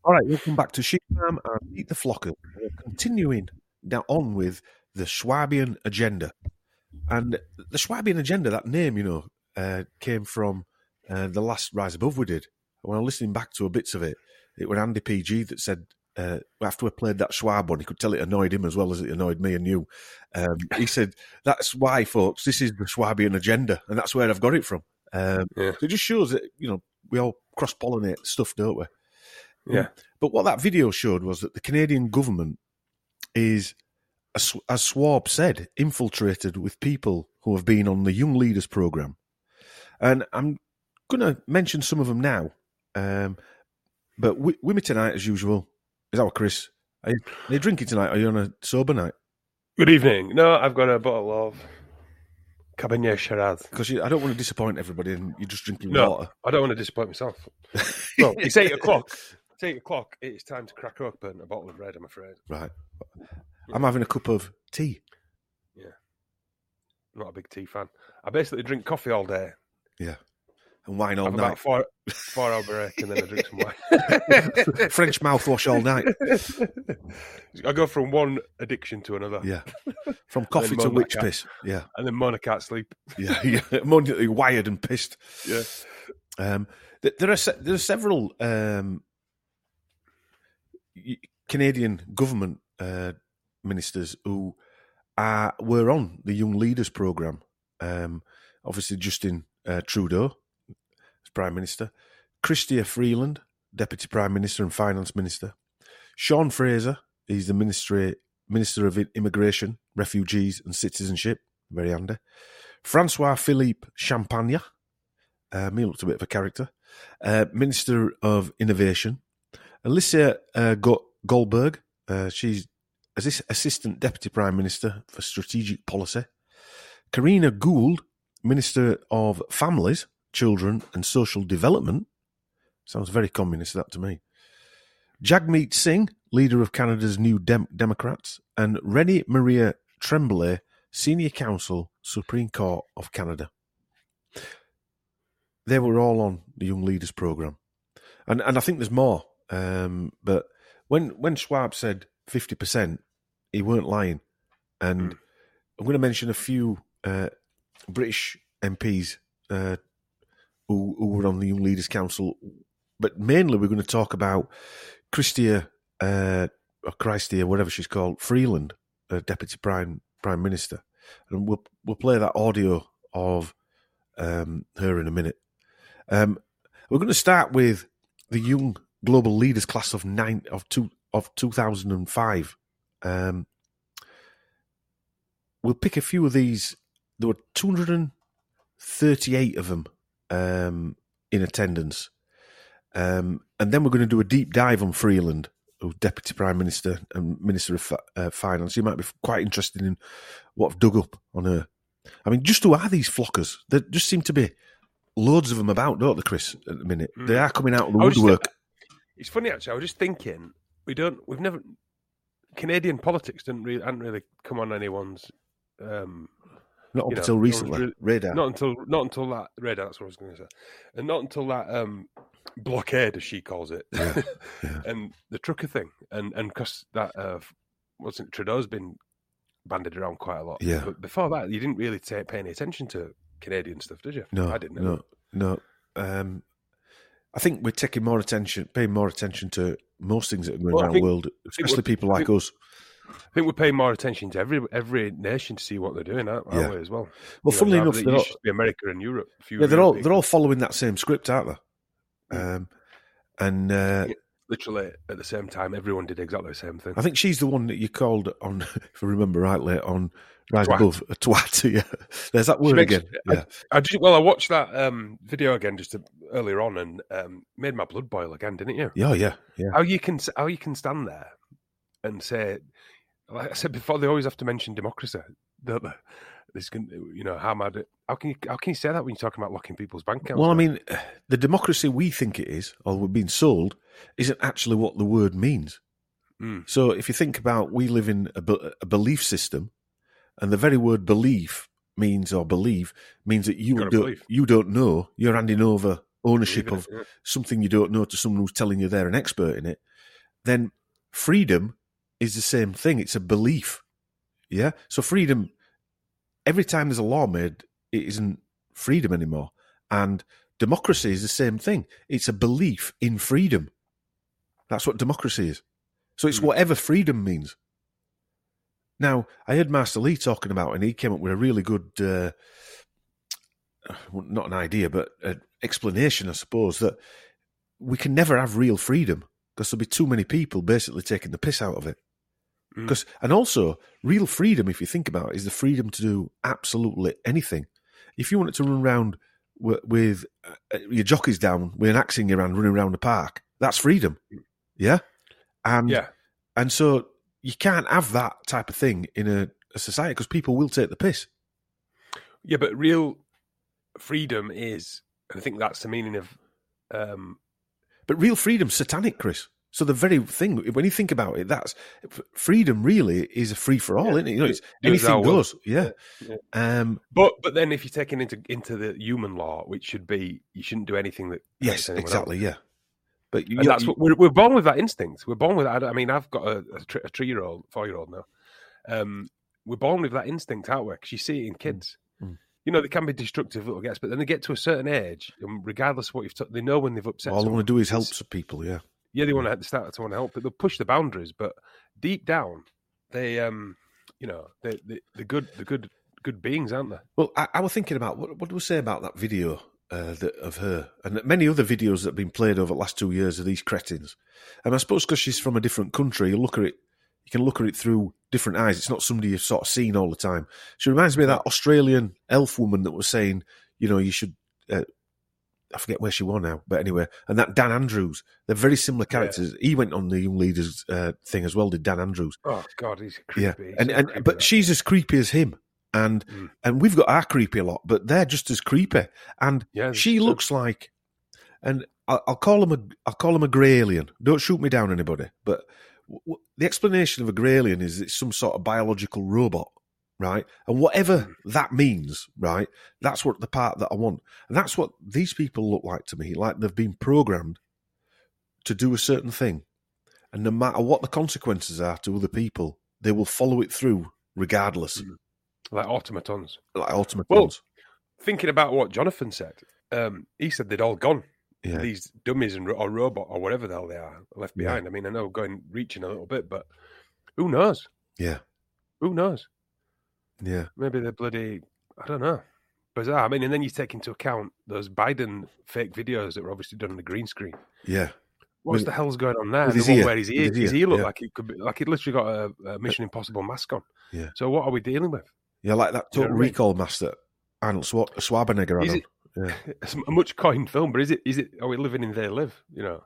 All right, welcome back to Sheep Farm and Meet the Flocker. We're continuing now on with the Swabian Agenda. And the Swabian Agenda, that name, came from the last Rise Above we did. When I was listening back to bits of it, it was Andy PG that said, after we played that Schwab one, he could tell it annoyed him as well as it annoyed me and you. He said, that's why, folks, this is the Swabian Agenda, and that's where I've got it from. So it just shows that, we all cross-pollinate stuff, don't we? Yeah. But what that video showed was that the Canadian government is, as Schwab said, infiltrated with people who have been on the Young Leaders Programme. And I'm going to mention some of them now. But with me tonight, as usual, is our Chris. Are you drinking tonight? Are you on a sober night? Good evening. No, I've got a bottle of Cabernet Shiraz. Because I don't want to disappoint everybody and you're just drinking No, water. I don't want to disappoint myself. Well, it's 8 o'clock. It's 8 o'clock. It's time to crack open a bottle of red, I'm afraid. Right. I'm having a cup of tea. Yeah. I'm not a big tea fan. I basically drink coffee all day. Yeah. And wine all Have night. about 4-hour break and then I drink some wine. French mouthwash all night. I go from one addiction to another. Yeah. From coffee to witch piss. Yeah. And then Mona can't sleep. Yeah. You're wired and pissed. Yeah. There are several Canadian government ministers who were on the Young Leaders Programme. Obviously, Justin Trudeau as Prime Minister, Chrystia Freeland, Deputy Prime Minister and Finance Minister, Sean Fraser, he's the Minister of Immigration, Refugees and Citizenship, very handy, Francois-Philippe Champagne, he looks a bit of a character, Minister of Innovation, Alicia Goldberg, she's Assistant Deputy Prime Minister for Strategic Policy, Karina Gould, Minister of Families, Children and Social Development. Sounds very communist, that to me. Jagmeet Singh, Leader of Canada's New Democrats, and Rennie Maria Tremblay, Senior Counsel, Supreme Court of Canada. They were all on the Young Leaders Programme. And I think there's more. But when Schwab said 50%, he weren't lying. And I'm going to mention a few British MPs who were on the Young Leaders Council, but mainly we're going to talk about Chrystia, or Chrystia, whatever she's called, Freeland, Deputy Prime Minister, and we'll play that audio of her in a minute. We're going to start with the Young Global Leaders Class of 2005. We'll pick a few of these. There were 238 of them in attendance. And then we're going to do a deep dive on Freeland, who's Deputy Prime Minister and Minister of Finance. You might be quite interested in what I've dug up on her. I mean, just who are these flockers? There just seem to be loads of them about, don't they, Chris, at the minute? They are coming out of the woodwork. It's funny, actually. I was just thinking, Canadian politics hadn't really come on anyone's... not up until recently, radar. Not until that radar. That's what I was going to say, and not until that blockade, as she calls it, Yeah. and the trucker thing, and because that wasn't Trudeau's been bandied around quite a lot. Yeah. But before that, you didn't really pay any attention to Canadian stuff, did you? No, I didn't. No. I think we're paying more attention to most things that are going around the world, especially people like us. I think we're paying more attention to every nation to see what they're doing, aren't we, as well? Well, funnily enough, it used to be America and Europe. They're all following that same script, aren't they? Literally at the same time, everyone did exactly the same thing. I think she's the one that you called on, if I remember rightly, on Rise Above, a twat. Yeah, there's that word again. Yeah. I watched that video again just earlier on and made my blood boil again, didn't you? Yeah. How you can stand there and say, like I said before, they always have to mention democracy. Don't they? How can you say that when you're talking about locking people's bank accounts? Well, I mean, the democracy we think it is, or we're being sold, isn't actually what the word means. So if you think about, we live in a belief system, and the very word belief means that you don't know. You're handing over ownership of something you don't know to someone who's telling you they're an expert in it. then freedom is the same thing. It's a belief. Yeah? So freedom, every time there's a law made, it isn't freedom anymore. And democracy is the same thing. It's a belief in freedom. That's what democracy is. So it's whatever freedom means. Now, I heard Master Lee talking about, and he came up with a really good, not an idea, but an explanation, I suppose, that we can never have real freedom because there'll be too many people basically taking the piss out of it. And also, real freedom, if you think about it, is the freedom to do absolutely anything. If you wanted to run around with your jockeys down, with an axe in your hand, running around the park, that's freedom. Yeah? And so you can't have that type of thing in a society because people will take the piss. Yeah, but real freedom is, I think that's the meaning of... But real freedom's satanic, Chris. So the very thing, when you think about it, that's freedom. Really is a free for all, isn't it? You know, it's anything goes. Yeah. But then if you're taking into the human law, which should be you shouldn't do anything that yes, exactly, else. Yeah. But that's what we're born with that instinct. We're born with that. I mean, I've got a 3-year-old, 4-year-old now. We're born with that instinct, aren't we? Because you see it in kids. You know, they can be destructive little guys, but then they get to a certain age, and regardless of what you've they know when they've upset. All they want to do is help some people. Yeah. Yeah, they want to start to want to help, but they'll push the boundaries. But deep down, they, they're good beings, aren't they? Well, I was thinking about what do we say about that video of her and many other videos that have been played over the last 2 years of these cretins. And I suppose because she's from a different country, you can look at it through different eyes. It's not somebody you've sort of seen all the time. She reminds me of that Australian elf woman that was saying, you know, you should. I forget where she was now, but anyway, and that Dan Andrews, they're very similar characters. Yeah. He went on the Young Leaders thing as well, did Dan Andrews. Oh God, he's creepy. Yeah, but she's as creepy as him, and we've got our creepy a lot, but they're just as creepy. And she looks like, and I'll call him a grey alien. Don't shoot me down, anybody. But the explanation of a grey alien is it's some sort of biological robot. Right, and whatever that means, right, that's what the part that I want, and that's what these people look like to me. Like they've been programmed to do a certain thing, and no matter what the consequences are to other people, they will follow it through regardless. Like automatons. Well, thinking about what Jonathan said, he said they'd all gone. Yeah. These dummies or robot or whatever the hell they are left behind. I mean, I know reaching a little bit, but who knows? Yeah, who knows? Yeah. Maybe they're bloody, I don't know, bizarre. I mean, and then you take into account those Biden fake videos that were obviously done on the green screen. Yeah. What the hell's going on there? The one where his ear looked like it could be, like it literally got a Mission Impossible mask on. Yeah. So what are we dealing with? Yeah, like that Total Recall mask that Arnold Schwarzenegger had on. Yeah. It's a much coined film, but is it, are we living in They Live, you know?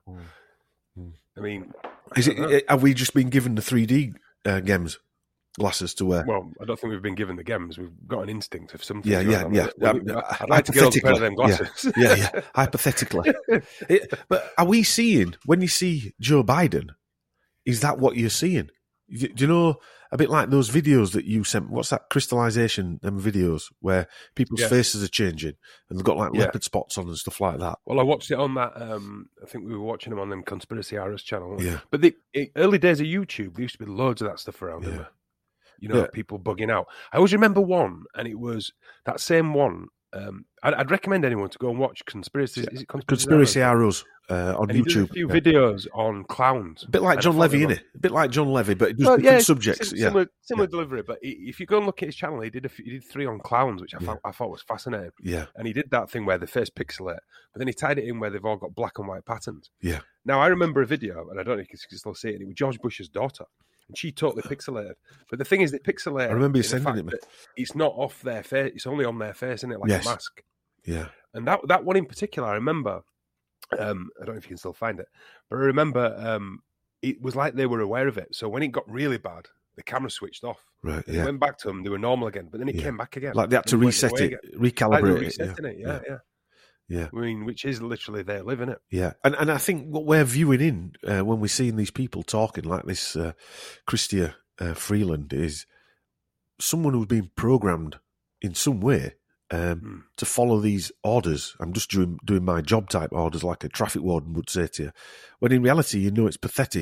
I mean... Have we just been given the 3D games? Glasses to wear. Well, I don't think we've been given the gems. We've got an instinct of something. Yeah. I'd like to get on a pair of them glasses. Yeah. Hypothetically. But are we seeing, when you see Joe Biden, is that what you're seeing? Do you know, a bit like those videos that you sent, what's that, crystallization videos where people's faces are changing and they've got like leopard spots on and stuff like that? Well, I watched it on that, I think we were watching them on them Conspiracy Hours channel. Yeah. But the early days of YouTube, there used to be loads of that stuff around. Yeah. You know, people bugging out. I always remember one, and it was that same one. I'd recommend anyone to go and watch Conspiracy. Is it Conspiracy Arrows on and YouTube? He does a few videos on clowns. A bit like John Levy, innit? A bit like John Levy, but it does different subjects. Similar delivery. But if you go and look at his channel, he did 3 on clowns, which I thought was fascinating. Yeah. And he did that thing where the face pixelate, but then he tied it in where they've all got black and white patterns. Yeah. Now I remember a video, and I don't know if you can still see it. It was George Bush's daughter. And she totally pixelated. But the thing is that pixelated... I remember you sending it, man. It's not off their face. It's only on their face, isn't it? Like a mask. Yeah. And that one in particular, I remember... I don't know if you can still find it. But I remember it was like they were aware of it. So when it got really bad, the camera switched off. Right, It went back to them. They were normal again. But then it came back again. Like they had to reset it, recalibrate it. Yeah. I mean, which is literally their living it. Yeah. And I think what we're viewing in when we're seeing these people talking like this Chrystia Freeland is someone who's been programmed in some way to follow these orders. I'm just doing my job type orders like a traffic warden would say to you. When in reality, you know it's pathetic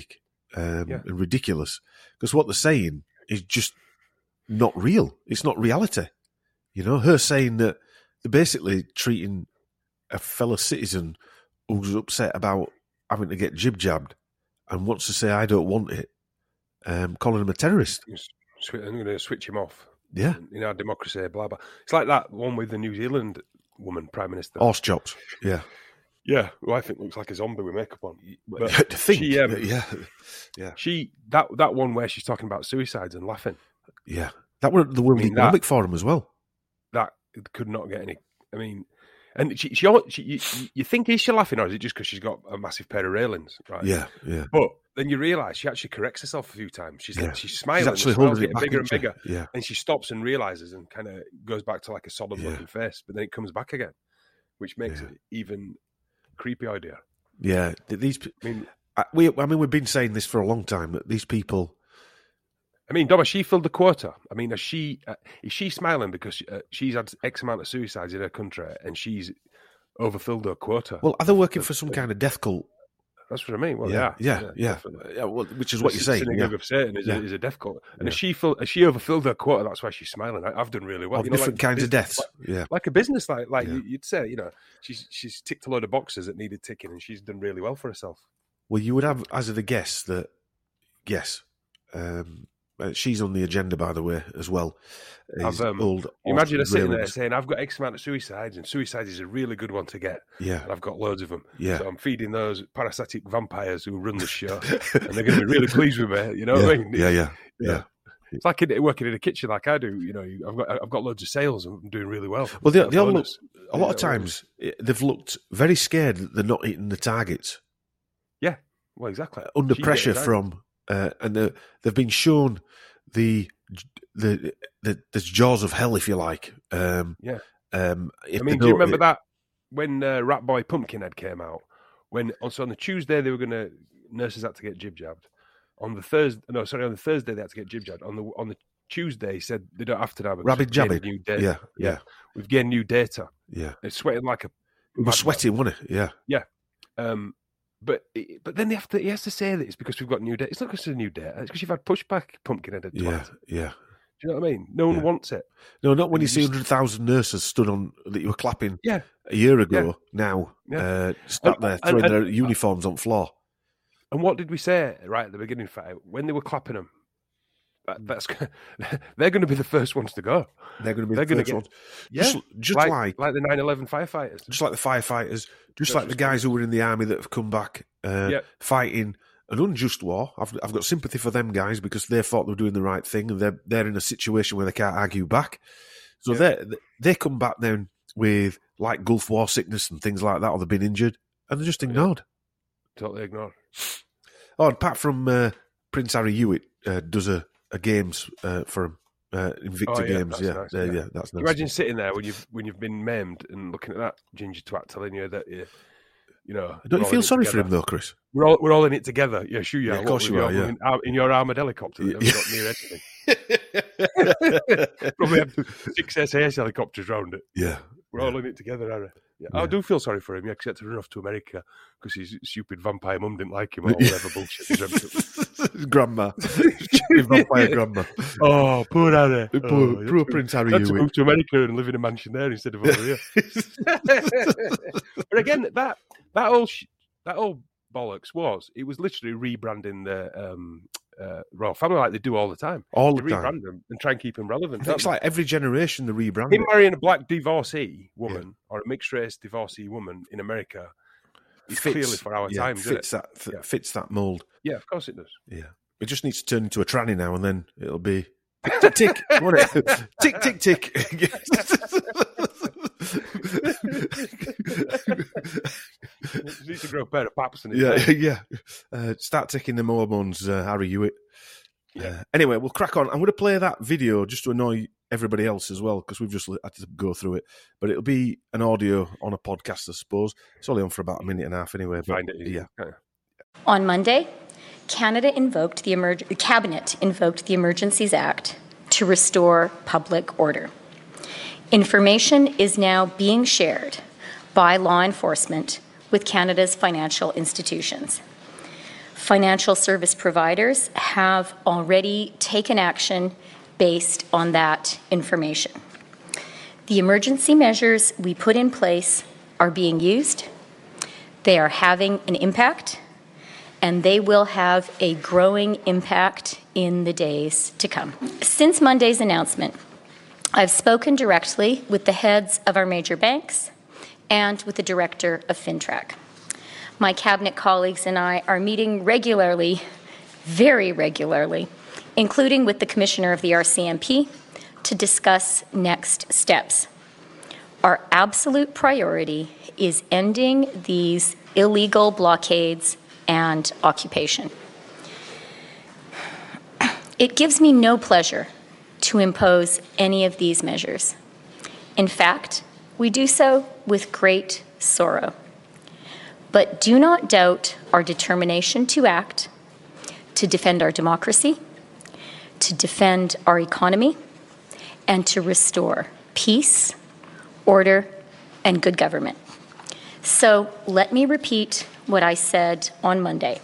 and ridiculous, because what they're saying is just not real. It's not reality. You know, her saying that they're basically treating a fellow citizen who's upset about having to get jib-jabbed and wants to say, I don't want it, calling him a terrorist. I'm going to switch him off. Yeah. In our democracy, blah, blah. It's like that one with the New Zealand woman, Prime Minister. Horse chops, yeah. Yeah, who I think looks like a zombie with makeup on. But to think, she, yeah. That one where she's talking about suicides and laughing. Yeah. That was the World Economic Forum as well. That could not get any... I mean... And you think, is she laughing, or is it just because she's got a massive pair of railings? Right? Yeah, yeah. But then you realise she actually corrects herself a few times. She's smiling. She's actually holding it back, bigger and bigger. Yeah. And she stops and realises and kind of goes back to like a solemn-looking face. But then it comes back again, which makes it even creepy idea. Yeah. We've been saying this for a long time, that these people... I mean, Dom, has she filled the quota? I mean, is she smiling because she's had X amount of suicides in her country and she's overfilled her quota? Well, are they working for some kind of death cult? That's what I mean. Well, yeah. Well, which is what you're saying. Synagogue of Satan is a death cult. And has she overfilled her quota? That's why she's smiling. I've done really well. Different kinds of deaths. Like a business, like you'd say, you know, she's ticked a load of boxes that needed ticking, and she's done really well for herself. Well, you would have as a guess that, yes. She's on the agenda, by the way, as well. Imagine her sitting there saying, I've got X amount of suicides, and suicide is a really good one to get. Yeah. And I've got loads of them. Yeah. So I'm feeding those parasitic vampires who run the show, and they're going to be really pleased with me. You know what I mean? Yeah. It's like working in a kitchen like I do. You know, I've got loads of sales, and I'm doing really well. Well, they all look, a lot of times, they've looked very scared that they're not hitting the targets. Yeah, well, exactly. Under pressure from... and they've been shown the jaws of hell, if you like. I mean, do you remember that when Rat Boy Pumpkinhead came out? On the Tuesday nurses had to get jib-jabbed. On the Thursday they had to get jib-jabbed. On the Tuesday, he said they don't have to now. Rabbit jabbing. Yeah. We've gained new data. Yeah. It's sweating like a... It was sweating, wasn't it? Yeah. Yeah. But then he has to say that it's because we've got new data. It's not because it's a new data. It's because you've had pushback, Pumpkinhead. Yeah. Do you know what I mean? No one wants it. No, not when you see 100,000 nurses stood on that you were clapping a year ago. Now, sat there throwing their uniforms on floor. And what did we say right at the beginning? When they were clapping them, they're going to be the first ones to go. They're going to be the first ones. Yeah, just like the 9/11 firefighters. Just like the firefighters. Just like the guys who were in the army that have come back fighting an unjust war. I've got sympathy for them guys because they thought they were doing the right thing, and they're in a situation where they can't argue back. So they come back then with like Gulf War sickness and things like that, or they've been injured, and they're just ignored. Totally ignored. Oh, apart from Prince Harry Hewitt does a games for him. Invicta Games, that's nice. That's nice. Imagine sitting there when you've been maimed and looking at that ginger twat telling you that you know. Don't you feel sorry for him though, Chris? We're all in it together. Yeah, sure you are. Of course you are. In your armoured helicopter that never got near anything. Probably have 6 SAS helicopters round it. Yeah, we're all in it together, Harry. Yeah. I do feel sorry for him. Because he had to run off to America because his stupid vampire mum didn't like him or whatever bullshit. His grandma. Stupid vampire grandma. Oh, poor Harry. Poor Prince Harry. Had to move to America and live in a mansion there instead of over here. But again, that old bollocks was literally rebranding the Royal Family like they do all the time. They rebrand them and try and keep them relevant. It's like every generation they rebrand. Him marrying a black divorcee woman or a mixed race divorcee woman in America is clearly for our time. Fits that mould. Yeah, of course it does. Yeah, it just needs to turn into a tranny now, and then it'll be tick tick tick. Won't it? Tick tick tick. Needs to grow a pair of paps in it. Start taking the hormones, Harry Hewitt. Anyway, we'll crack on. I'm going to play that video just to annoy everybody else as well because we've just had to go through it. But it'll be an audio on a podcast, I suppose. It's only on for about a minute and a half anyway. But, Find it easy. On Monday, Cabinet invoked the Emergencies Act to restore public order. Information is now being shared by law enforcement with Canada's financial institutions. Financial service providers have already taken action based on that information. The emergency measures we put in place are being used. They are having an impact, and they will have a growing impact in the days to come. Since Monday's announcement, I've spoken directly with the heads of our major banks and with the director of FINTRAC. My cabinet colleagues and I are meeting regularly, very regularly, including with the commissioner of the RCMP, to discuss next steps. Our absolute priority is ending these illegal blockades and occupation. It gives me no pleasure to impose any of these measures. In fact, we do so with great sorrow. But do not doubt our determination to act, to defend our democracy, to defend our economy, and to restore peace, order, and good government. So let me repeat what I said on Monday.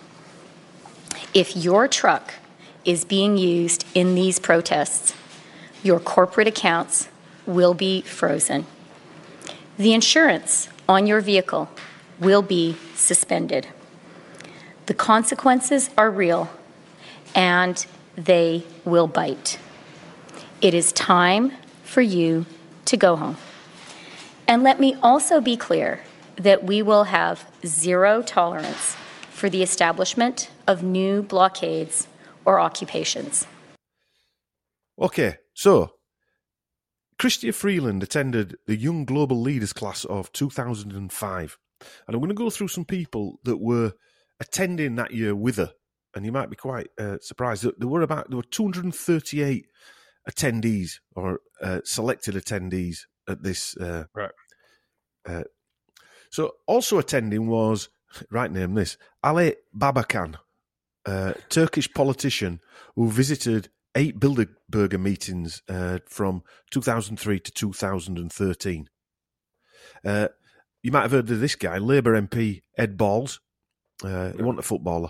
If your truck is being used in these protests, your corporate accounts will be frozen. The insurance on your vehicle will be suspended. The consequences are real, and they will bite. It is time for you to go home. And let me also be clear that we will have zero tolerance for the establishment of new blockades or occupations. Okay, so Chrystia Freeland attended the Young Global Leaders class of 2005. And I'm going to go through some people that were attending that year with her. And you might be quite surprised. There were 238 attendees or selected attendees at this. Right. So also attending was, right name this, Ali Babakan, Turkish politician who visited 8 Bilderberger meetings from 2003 to 2013. You might have heard of this guy, Labour MP Ed Balls. He wasn't a footballer.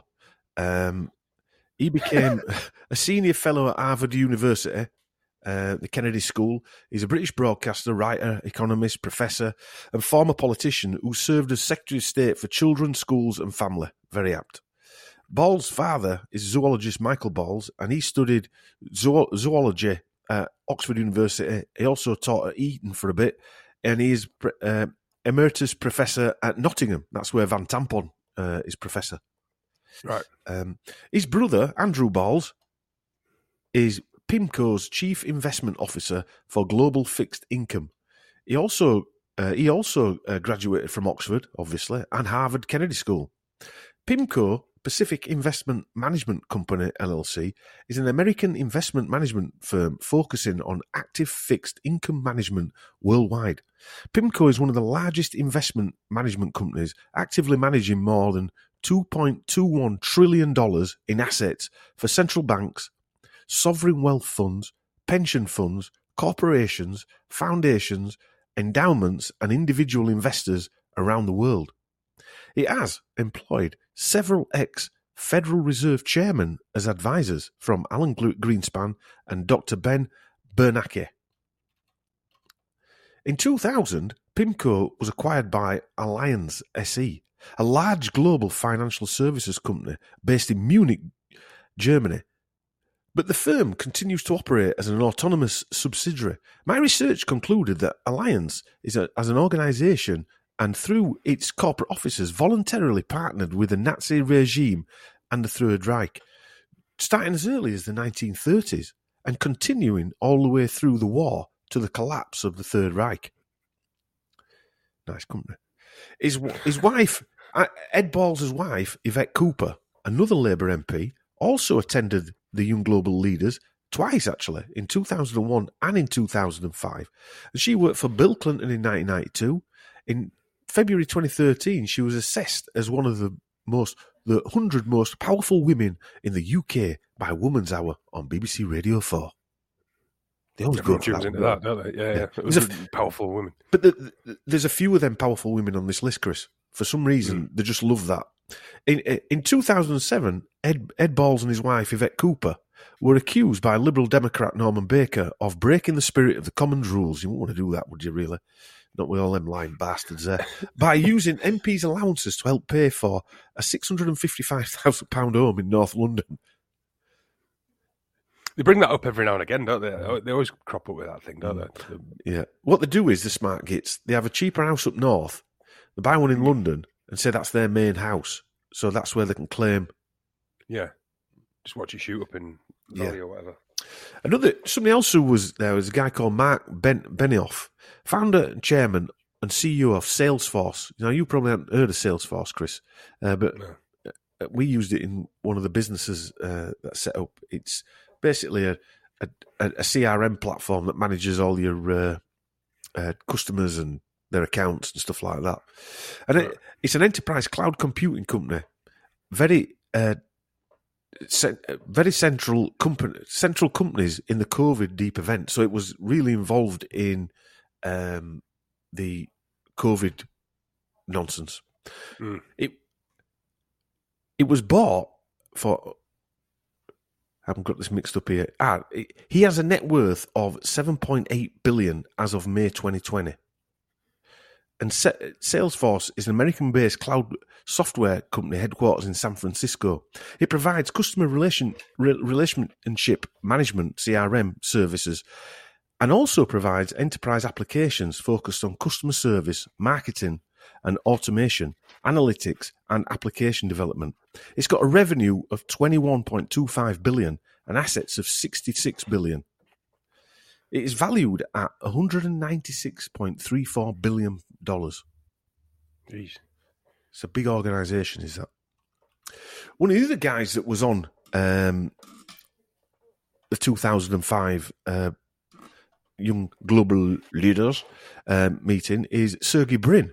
He became a senior fellow at Harvard University, the Kennedy School. He's a British broadcaster, writer, economist, professor, and former politician who served as Secretary of State for Children, Schools and Family. Very apt. Balls' father is zoologist Michael Balls, and he studied zoology at Oxford University. He also taught at Eton for a bit, and he is emeritus professor at Nottingham. That's where Van Tampon is professor. Right. His brother, Andrew Balls, is PIMCO's Chief Investment Officer for Global Fixed Income. He also graduated from Oxford, obviously, and Harvard Kennedy School. PIMCO, Pacific Investment Management Company, LLC, is an American investment management firm focusing on active fixed income management worldwide. PIMCO is one of the largest investment management companies, actively managing more than $2.21 trillion in assets for central banks, sovereign wealth funds, pension funds, corporations, foundations, endowments, and individual investors around the world. It has employed several ex-Federal Reserve chairmen as advisors, from Alan Greenspan and Dr. Ben Bernanke. In 2000, PIMCO was acquired by Allianz SE, a large global financial services company based in Munich, Germany. But the firm continues to operate as an autonomous subsidiary. My research concluded that Allianz as an organisation and through its corporate officers voluntarily partnered with the Nazi regime and the Third Reich, starting as early as the 1930s and continuing all the way through the war to the collapse of the Third Reich. Nice company. His wife, Ed Balls' wife, Yvette Cooper, another Labour MP, also attended the Young Global Leaders twice, actually, in 2001 and in 2005. And she worked for Bill Clinton in 1992. In February 2013, she was assessed as one of the 100 most powerful women in the UK by Woman's Hour on BBC Radio 4. They always go for into that, don't they? Yeah. It was powerful women. But there's a few of them powerful women on this list, Chris. For some reason, they just love that. In 2007, Ed Balls and his wife Yvette Cooper were accused by Liberal Democrat Norman Baker of breaking the spirit of the Commons rules. You wouldn't want to do that, would you, really? Not with all them lying bastards there. By using MPs' allowances to help pay for a £655,000 home in North London. They bring that up every now and again, don't they? They always crop up with that thing, don't they? Yeah. What they do is, the smart gits, they have a cheaper house up north, they buy one in London and say that's their main house. So that's where they can claim. Yeah. Just watch you shoot up in Valley or whatever. Somebody else who was there was a guy called Mark Benioff, founder and chairman and CEO of Salesforce. Now, you probably haven't heard of Salesforce, Chris, but we used it in one of the businesses that set up. It's basically a CRM platform that manages all your customers and their accounts and stuff like that. And it's an enterprise cloud computing company. Very central companies in the COVID deep event. So it was really involved in the COVID nonsense. It was bought for. I haven't got this mixed up here. He has a net worth of $7.8 billion as of May 2020. And Salesforce is an American-based cloud software company headquarters in San Francisco. It provides customer relationship management, CRM, services, and also provides enterprise applications focused on customer service, marketing, and automation, analytics, and application development. It's got a revenue of $21.25 billion and assets of $66 billion. It is valued at $196.34 billion. Jeez. It's a big organisation, is that? One of the other guys that was on the 2005 Young Global Leaders meeting is Sergey Brin,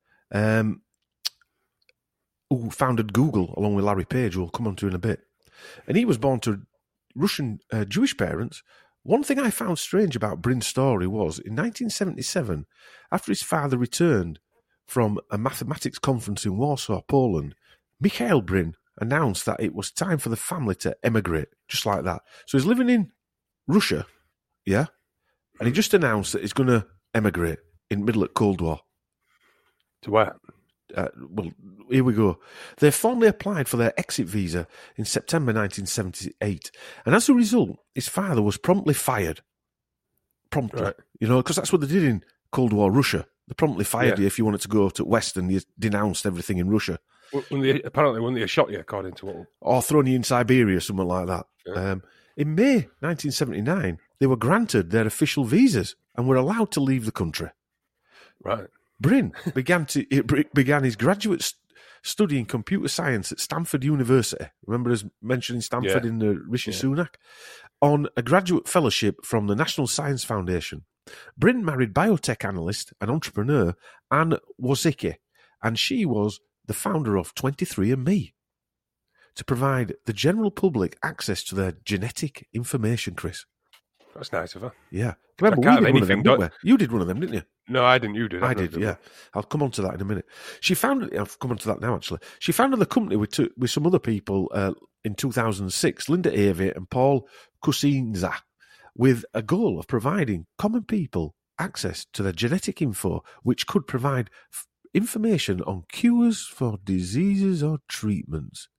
who founded Google along with Larry Page, who we'll come on to in a bit. And he was born to Russian Jewish parents. One thing I found strange about Brin's story was, in 1977, after his father returned from a mathematics conference in Warsaw, Poland, Mikhail Brin announced that it was time for the family to emigrate, just like that. So he's living in Russia, yeah? And he just announced that he's going to emigrate in the middle of Cold War. To where? Well, here we go. They formally applied for their exit visa in September 1978. And as a result, his father was promptly fired. Promptly. Right. You know, because that's what they did in Cold War Russia. They promptly fired you if you wanted to go to West and you denounced everything in Russia. Apparently, when they shot you, according to what... Or thrown you in Siberia, something like that. Yeah. In May 1979, they were granted their official visas and were allowed to leave the country. Right. Brin began his graduate study in computer science at Stanford University. Remember us mentioning Stanford in the Rishi Sunak? On a graduate fellowship from the National Science Foundation. Brin married biotech analyst and entrepreneur Anne Wozicki, and she was the founder of 23andMe to provide the general public access to their genetic information, Chris. That's nice of her. Yeah. Remember, we did one of them, didn't we? You did one of them, didn't you? No, I didn't. You did. I did, yeah. I'll come on to that in a minute. I've come on to that now, actually. She founded the company with some other people in 2006, Linda Avey and Paul Kusinza, with a goal of providing common people access to their genetic info, which could provide information on cures for diseases or treatments.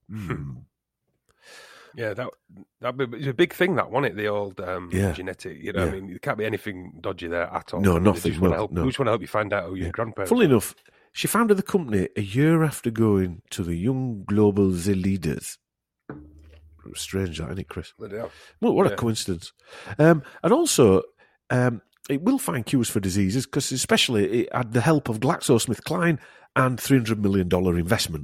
Yeah, it's a big thing, that, wasn't it? The old genetic, you know, I mean, there can't be anything dodgy there at all. No, nothing. They just want to help you find out who your grandparents Funnily enough, she founded the company a year after going to the Young Global Leaders. Strange, that, isn't it, Chris? Well, what a coincidence. And also, it will find cures for diseases because especially it had the help of GlaxoSmithKline and $300 million investment.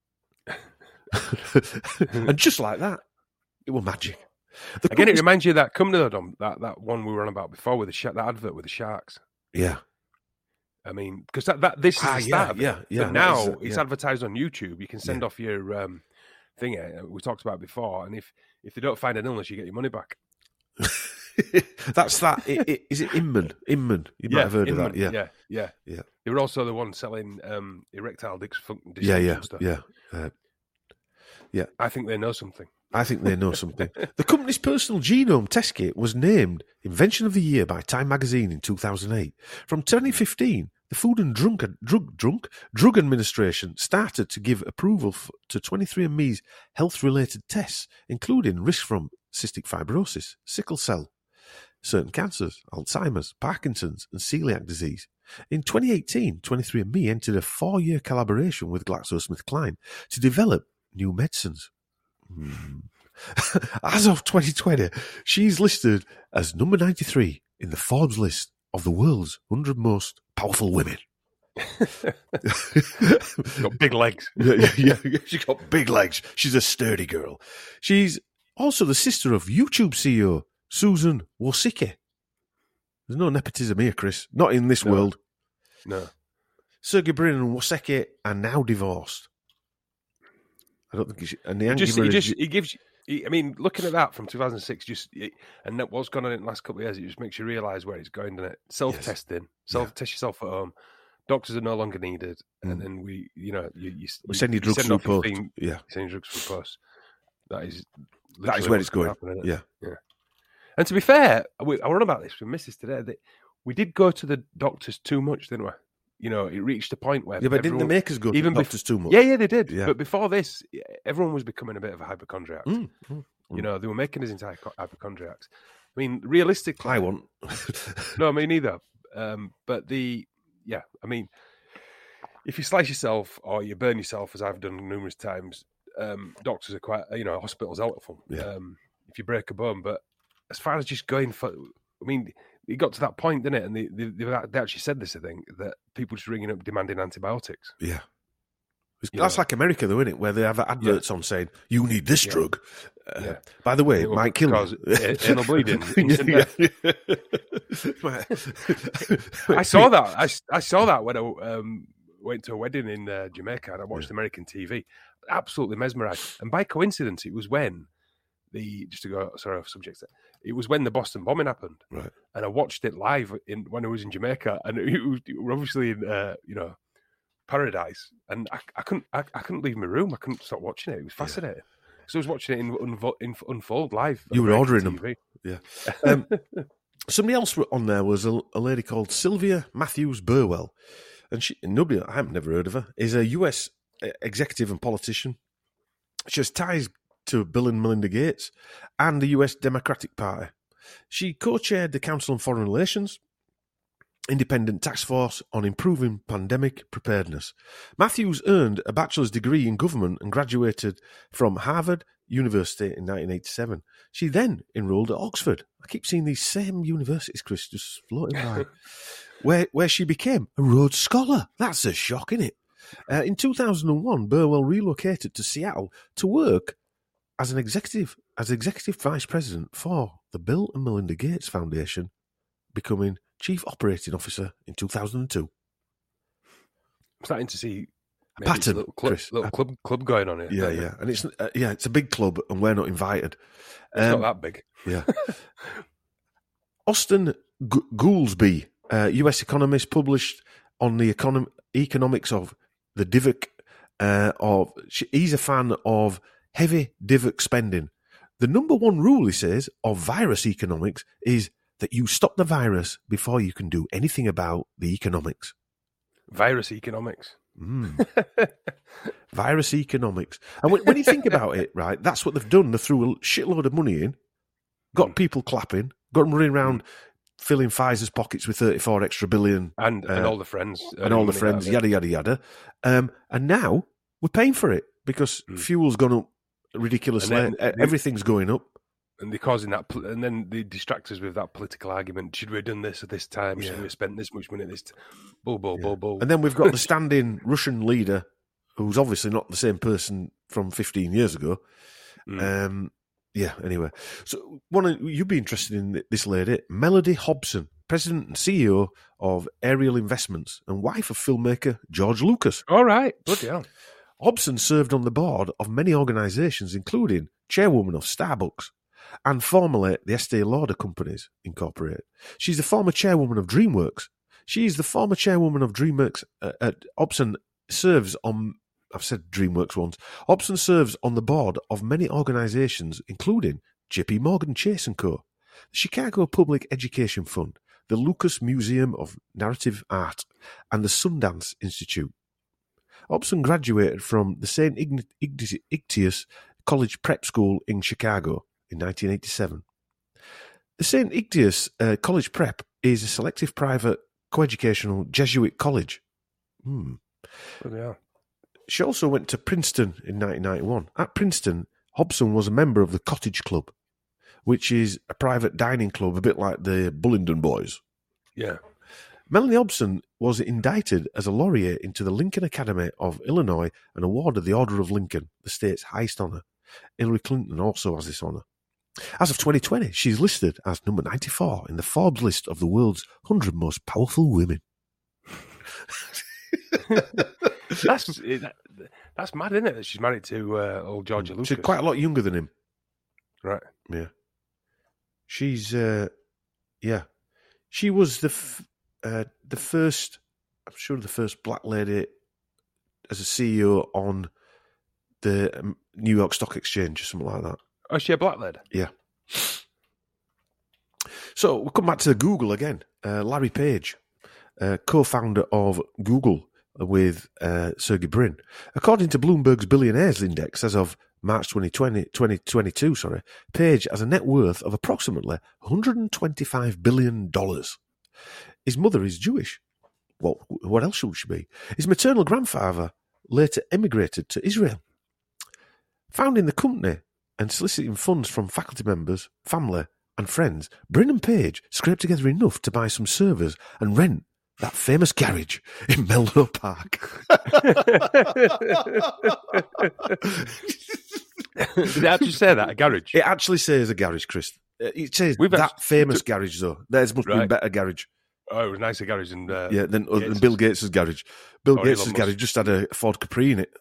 And just like that, it was magic. Again, it reminds you of that company, though, Dom, that one we were on about before with that advert with the sharks. Yeah. I mean, because this is the start of it. Yeah. But now it's advertised on YouTube. You can send off your thing. We talked about it before, and if they don't find an illness, you get your money back. That's that. Is it Inman? Inman. You might have heard Inman. of that. Yeah. They were also the ones selling erectile dysfunction stuff. Yeah. I think they know something. I think they know something. The company's personal genome test kit was named Invention of the Year by Time magazine in 2008. From 2015, the Food and Drug Administration started to give approval to 23andMe's health-related tests, including risk from cystic fibrosis, sickle cell, certain cancers, Alzheimer's, Parkinson's, and celiac disease. In 2018, 23andMe entered a 4-year collaboration with GlaxoSmithKline to develop new medicines. As of 2020, she's listed as number 93 in the Forbes list of the world's 100 most powerful women. Got big legs. Yeah. She's got big legs. She's a sturdy girl. She's also the sister of YouTube CEO Susan Wojcicki. There's no nepotism here, Chris. Not in this world. No. Sergey Brin and Wojcicki are now divorced. I don't think he should. And he gives you. I mean, looking at that from 2006, and what's gone on in the last couple of years, it just makes you realise where it's going, doesn't it? Self-testing, test yourself at home. Doctors are no longer needed, and then we send your drugs through post. Send your drugs through post. That is where it's going. Yeah. And to be fair, I were on about this. We missed this today. That we did go to the doctors too much, didn't we? You know, it reached a point where but didn't the makers go to the doctors too much? Yeah, they did. Yeah. But before this, everyone was becoming a bit of a hypochondriac. You know, they were making us into hypochondriacs. I mean, realistically, I won't. No, me neither. But I mean, if you slice yourself or you burn yourself, as I've done numerous times, doctors are quite, hospitals helpful. Yeah. If you break a bone, but as far as just going for, I mean, it got to that point, didn't it? And they actually said this, I think, that people just ringing up demanding antibiotics. Yeah. That's like America, though, isn't it? Where they have adverts on saying, you need this drug. By the way, it might kill you. Anal bleeding. I saw that. I saw that when I went to a wedding in Jamaica and I watched American TV. Absolutely mesmerised. And by coincidence, it was when it was when the Boston bombing happened. Right. And I watched it live when I was in Jamaica, and it was obviously in paradise. And I couldn't leave my room. I couldn't stop watching it. It was fascinating. So I was watching it in unfold live. You were ordering TV. them. Yeah. Somebody else on there was a lady called Sylvia Matthews Burwell, and I have never heard of her. Is a US executive and politician. She has ties to Bill and Melinda Gates and the US Democratic Party. She co-chaired the Council on Foreign Relations, Independent Task Force on Improving Pandemic Preparedness. Matthews earned a bachelor's degree in government and graduated from Harvard University in 1987. She then enrolled at Oxford. I keep seeing these same universities, Chris, just floating by. where she became a Rhodes Scholar. That's a shock, isn't it? In 2001, Burwell relocated to Seattle to work as executive vice president for the Bill and Melinda Gates Foundation, becoming chief operating officer in 2002. I'm starting to see a pattern, little club going on here. Yeah, and it's a big club, and we're not invited. It's not that big. Yeah. Austin Goolsbee, US economist, published on the economics of the DIVC. He's a fan of heavy DIVC spending. The number one rule, he says, of virus economics is that you stop the virus before you can do anything about the economics. Virus economics. Virus economics. And when you think about it, right, that's what they've done. They threw a shitload of money in, got people clapping, got them running around filling Pfizer's pockets with 34 extra billion. And all the friends. And all the friends, yada, yada, yada. And now we're paying for it because fuel's gone up ridiculously. Everything's going up. And they're causing that, and then they distract us with that political argument. Should we have done this at this time? Should we have spent this much money at this bull. And then we've got the standing Russian leader, who's obviously not the same person from 15 years ago. Anyway. So you'd be interested in this lady, Melody Hobson, president and CEO of Ariel Investments and wife of filmmaker George Lucas. All right. Bloody hell. Hobson served on the board of many organisations, including chairwoman of Starbucks. and formerly the Estee Lauder Companies Incorporated. She's the former chairwoman of DreamWorks. She's the former chairwoman of DreamWorks at Hobson serves on, I've said DreamWorks once, Hobson serves on the board of many organisations, including JP Morgan Chase & Co., the Chicago Public Education Fund, the Lucas Museum of Narrative Art, and the Sundance Institute. Hobson graduated from the St. Ignatius College Prep School in Chicago in 1987. The St. Ignatius College Prep is a selective private coeducational Jesuit college. Yeah. She also went to Princeton in 1991. At Princeton, Hobson was a member of the Cottage Club, which is a private dining club, a bit like the Bullingdon Boys. Yeah. Melanie Hobson was indicted as a laureate into the Lincoln Academy of Illinois and awarded the Order of Lincoln, the state's highest honour. Hillary Clinton also has this honour. As of 2020, she's listed as number 94 in the Forbes list of the world's 100 most powerful women. That's mad, isn't it? That she's married to old Georgia Lucas. She's quite a lot younger than him. Right. Yeah. She's, she was the first, I'm sure the first black lady as a CEO on the New York Stock Exchange or something like that. Oh, is she a black lady? Yeah. So we'll come back to Google again. Larry Page, co-founder of Google with Sergey Brin. According to Bloomberg's Billionaires Index, as of March 2022, Page has a net worth of approximately $125 billion. His mother is Jewish. Well, what else should she be? His maternal grandfather later emigrated to Israel. Founding the company and soliciting funds from faculty members, family and friends, Brin and Page scraped together enough to buy some servers and rent that famous garage in Menlo Park. Did it actually say that, a garage? It actually says a garage, Chris. It says famous garage, though. Theirs must be a better garage. Oh, it was a nicer garage than than Bill Gates' garage. Bill Gates' garage just had a Ford Capri in it.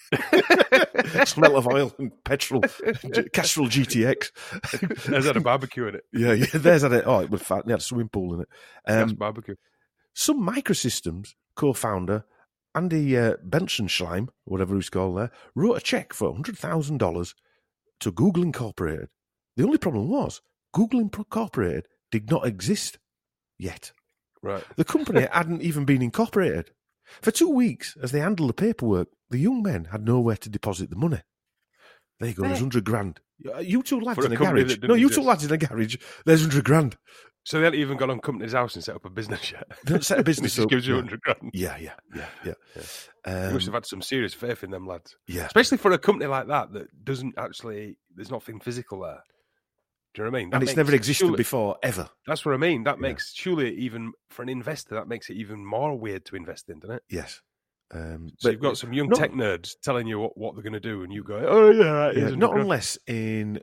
Smell of oil and petrol. Castrol GTX. There's had a barbecue in it. Yeah, there's had it. Oh, it was fat. They had a swimming pool in it. Gas barbecue. Some Microsystems co-founder Andy Bensenschleim, whatever he's called there, wrote a check for $100,000 to Google Incorporated. The only problem was Google Incorporated did not exist yet. Right. The company hadn't even been incorporated. For 2 weeks, as they handled the paperwork, the young men had nowhere to deposit the money. There you go, there's $100,000. You two lads in a garage. No, you two lads in a garage, there's $100,000. So they hadn't even gone on company's house and set up a business yet. They don't set a business up. It gives you $100,000. Yeah. You must have had some serious faith in them lads. Yeah. Especially for a company like that doesn't actually, there's nothing physical there. Do you know what I mean? And it's never existed before, ever. That's what I mean. That makes, surely even for an investor, that makes it even more weird to invest in, doesn't it? Yes. So you've got some young tech nerds telling you what they're going to do, and you go, "Oh yeah." Not unless in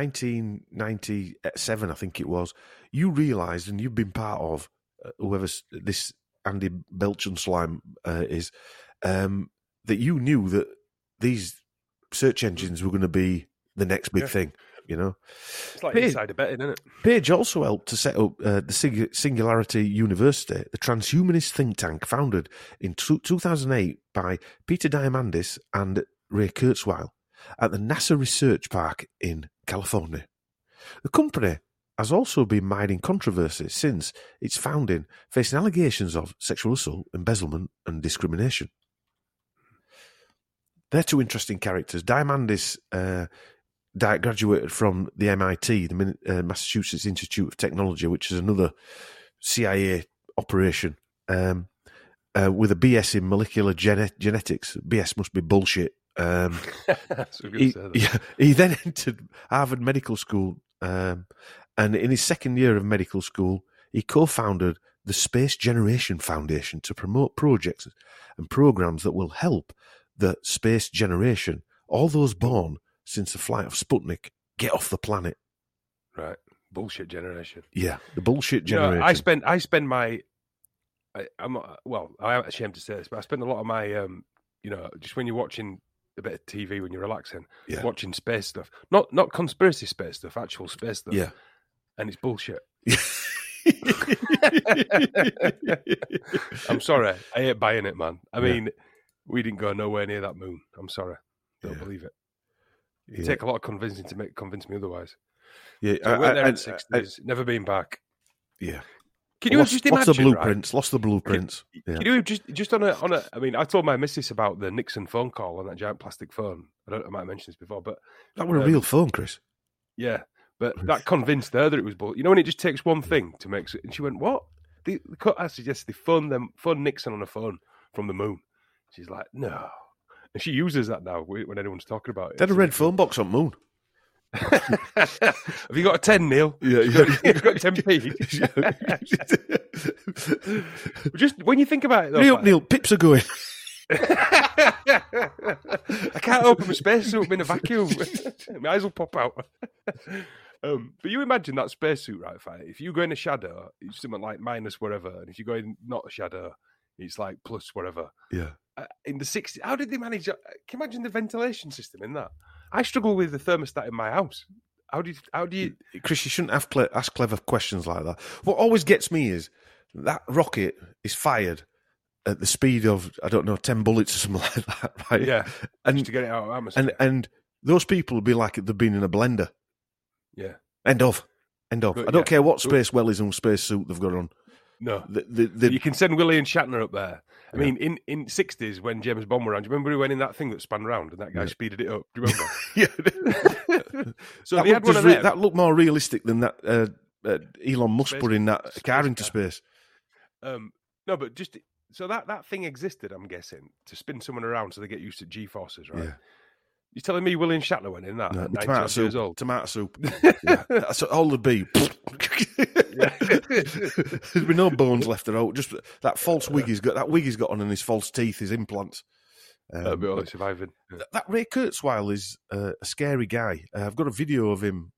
1997, I think it was, you realised, and you've been part of whoever this Andy Belchenslime is, that you knew that these search engines were going to be the next big thing. You know, it's like insider betting, isn't it? Page also helped to set up the Singularity University, the transhumanist think tank founded in 2008 by Peter Diamandis and Ray Kurzweil at the NASA Research Park in California. The company has also been mired in controversy since its founding, facing allegations of sexual assault, embezzlement, and discrimination. They're two interesting characters. Diamandis graduated from the MIT, the Massachusetts Institute of Technology, which is another CIA operation, with a BS in molecular genetics. BS must be bullshit. He then entered Harvard Medical School, and in his second year of medical school, he co-founded the Space Generation Foundation to promote projects and programs that will help the space generation, all those born since the flight of Sputnik, get off the planet. Right. Bullshit generation. Yeah, the bullshit generation. I spend my... I am ashamed to say this, but I spend a lot of my, just when you're watching a bit of TV when you're relaxing, Yeah. watching space stuff. Not conspiracy space stuff, actual space stuff. Yeah. And it's bullshit. I'm sorry. I ain't buying it, man. I mean, we didn't go nowhere near that moon. I'm sorry. Don't believe it. It'd take a lot of convincing to convince me otherwise. Yeah, So we went there in the 60s, never been back. Yeah. Can you just imagine? Lost the blueprints. Right? Lost the blueprints. Can you just on a? I mean, I told my missus about the Nixon phone call on that giant plastic phone. I might have mentioned this before, but that was a real phone, Chris. Yeah, but that convinced her that it was bull. You know, when it just takes one thing to make. And she went, "What?" I suggested they phone Nixon on a phone from the moon. She's like, "No," and she uses that now when anyone's talking about it. They had a red phone box on moon. Have you got a 10, Neil? Yeah. You've got 10p. Just when you think about it, though, Neil, pips are going. I can't open my spacesuit in a vacuum. My eyes will pop out. But you imagine that spacesuit, right? If you go in a shadow, it's something like minus whatever, and if you go in not a shadow, it's like plus whatever. Yeah. In the 60s, how did they manage? Can you imagine the ventilation system in that? I struggle with the thermostat in my house. How do you? Chris, you shouldn't ask clever questions like that. What always gets me is that rocket is fired at the speed of, I don't know, 10 bullets or something like that, right? Yeah, and just to get it out of atmosphere. And those people will be like they've been in a blender. Yeah. End of. But, I don't care what space wellies and space suit they've got on. No. You can send Willie and Shatner up there. I mean, in 60s, when James Bond were around, do you remember he went in that thing that spun round and that guy speeded it up? Do you remember? Yeah. So he had one of them. That looked more realistic than that Elon Musk putting that car into space. No, but just... So that thing existed, I'm guessing, to spin someone around so they get used to G-forces, right? Yeah. You're telling me William Shatner went in that at 90 years old? Tomato soup. Yeah. That's all there'd be. There'd be no bones left at all. Just that false wig he's got. That wig he's got on and his false teeth, his implants. That'll be all surviving. Yeah. That Ray Kurzweil is a scary guy. I've got a video of him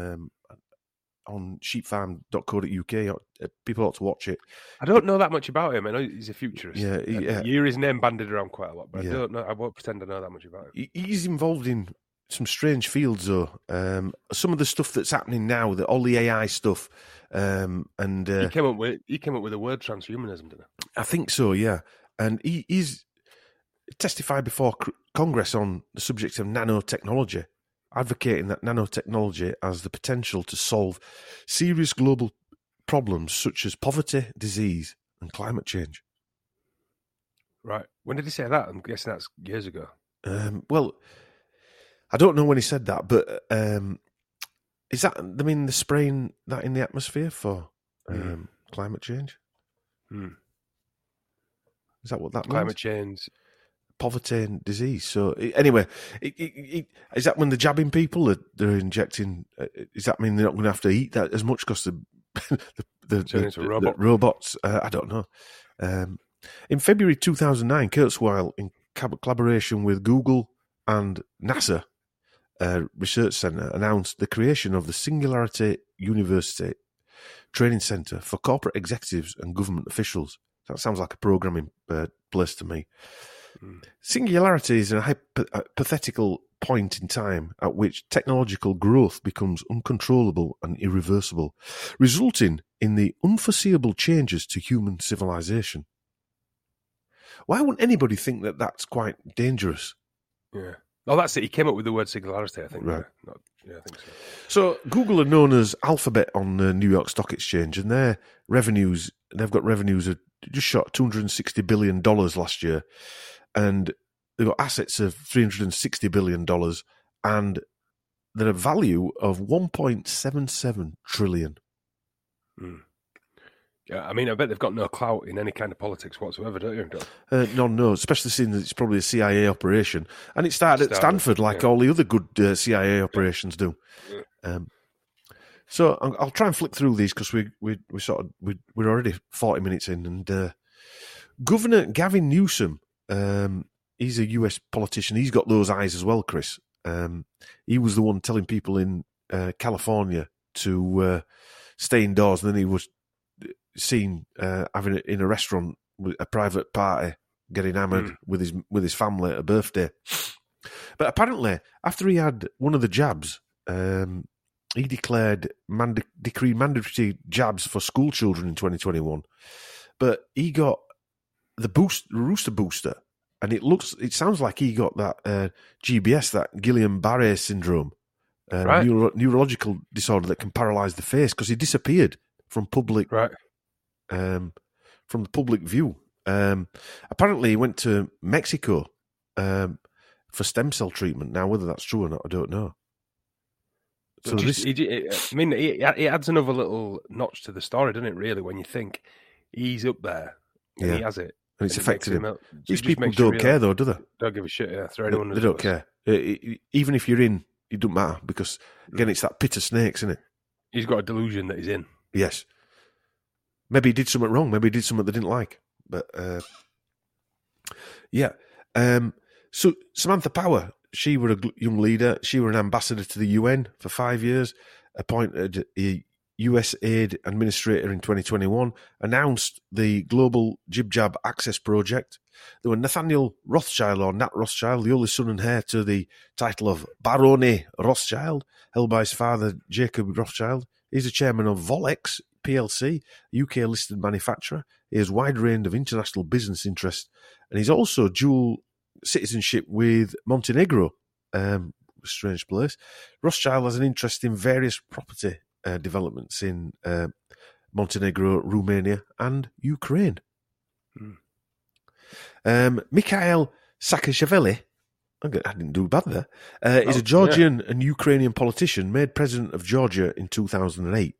on sheepfarm.co.uk. People ought to watch it. I don't know that much about him. I know he's a futurist. Yeah. You hear his name bandied around quite a lot, but I don't know. I won't pretend I know that much about him. He's involved in some strange fields, though. Some of the stuff that's happening now, all the AI stuff, and he came up with the word transhumanism, didn't he? I think so. Yeah, and he's testified before Congress on the subject of nanotechnology, advocating that nanotechnology has the potential to solve serious global problems such as poverty, disease, and climate change. Right. When did he say that? I'm guessing that's years ago. Well, I don't know when he said that, but is that, I mean, they're spraying that in the atmosphere for climate change? Is that what that means? Climate change. Poverty and disease. So anyway, is that when they're jabbing people, they're injecting? Does that mean they're not going to have to eat that as much because the robots? I don't know. In February 2009, Kurzweil, in collaboration with Google and NASA Research Center, announced the creation of the Singularity University Training Center for corporate executives and government officials. That sounds like a programming place to me. Singularity is a hypothetical point in time at which technological growth becomes uncontrollable and irreversible, resulting in the unforeseeable changes to human civilization. Why wouldn't anybody think that that's quite dangerous? Yeah. Oh, that's it. He came up with the word singularity, I think. Right. Yeah, I think so. So Google are known as Alphabet on the New York Stock Exchange, and they've got revenues of just short $260 billion last year. And they've got assets of $360 billion and they're a value of $1.77 trillion. Yeah, I mean, I bet they've got no clout in any kind of politics whatsoever, don't you? No, especially seeing that it's probably a CIA operation. And it started at Stanford like all the other good CIA operations do. Yeah. So I'll try and flick through these because we're already 40 minutes in. And Governor Gavin Newsom, he's a US politician. He's got those eyes as well, Chris. He was the one telling people in California to stay indoors, and then he was seen having it in a restaurant with a private party, getting hammered with his family at a birthday. But apparently, after he had one of the jabs, he declared decreed mandatory jabs for school children in 2021. But he got the Rooster booster, and it sounds like he got that GBS, that Guillain-Barré syndrome, Right. neurological disorder that can paralyze the face, because he disappeared from public, from the public view. Apparently, he went to Mexico for stem cell treatment. Now, whether that's true or not, I don't know. So it adds another little notch to the story, doesn't it? Really, when you think he's up there and he has it, and it's affected him. These just people makes you don't care, though, do they? Don't give a shit. Yeah, throw anyone. They don't care. Even if you're in, it doesn't matter, because again, it's that pit of snakes, isn't it? He's got a delusion that he's in. Yes. Maybe he did something wrong. Maybe he did something they didn't like. But so Samantha Power, she were a young leader. She were an ambassador to the UN for 5 years, appointed a US aid administrator in 2021, announced the Global Jib Jab Access Project. There were Nathaniel Rothschild, or Nat Rothschild, the only son and heir to the title of Barone Rothschild, held by his father, Jacob Rothschild. He's the chairman of Volex PLC, a UK-listed manufacturer. He has a wide range of international business interests, and he's also dual citizenship with Montenegro, strange place. Rothschild has an interest in various property developments in Montenegro, Romania, and Ukraine. Mikhail Saakashvili, I didn't do bad there, is a Georgian and Ukrainian politician made president of Georgia in 2008.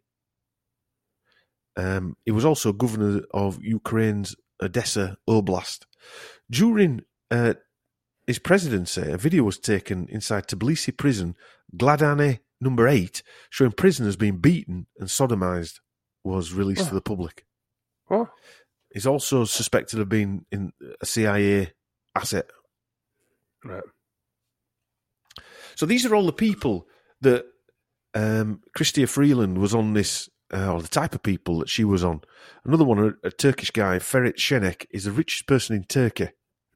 He was also governor of Ukraine's Odessa Oblast. During his presidency, a video was taken inside Tbilisi prison, Gladane number 8, showing prisoners being beaten and sodomized, was released to the public. What? He's also suspected of being in a CIA asset. Right. So these are all the people that Chrystia Freeland was on this, or the type of people that she was on. Another one, a Turkish guy, Ferit Şenek, is the richest person in Turkey.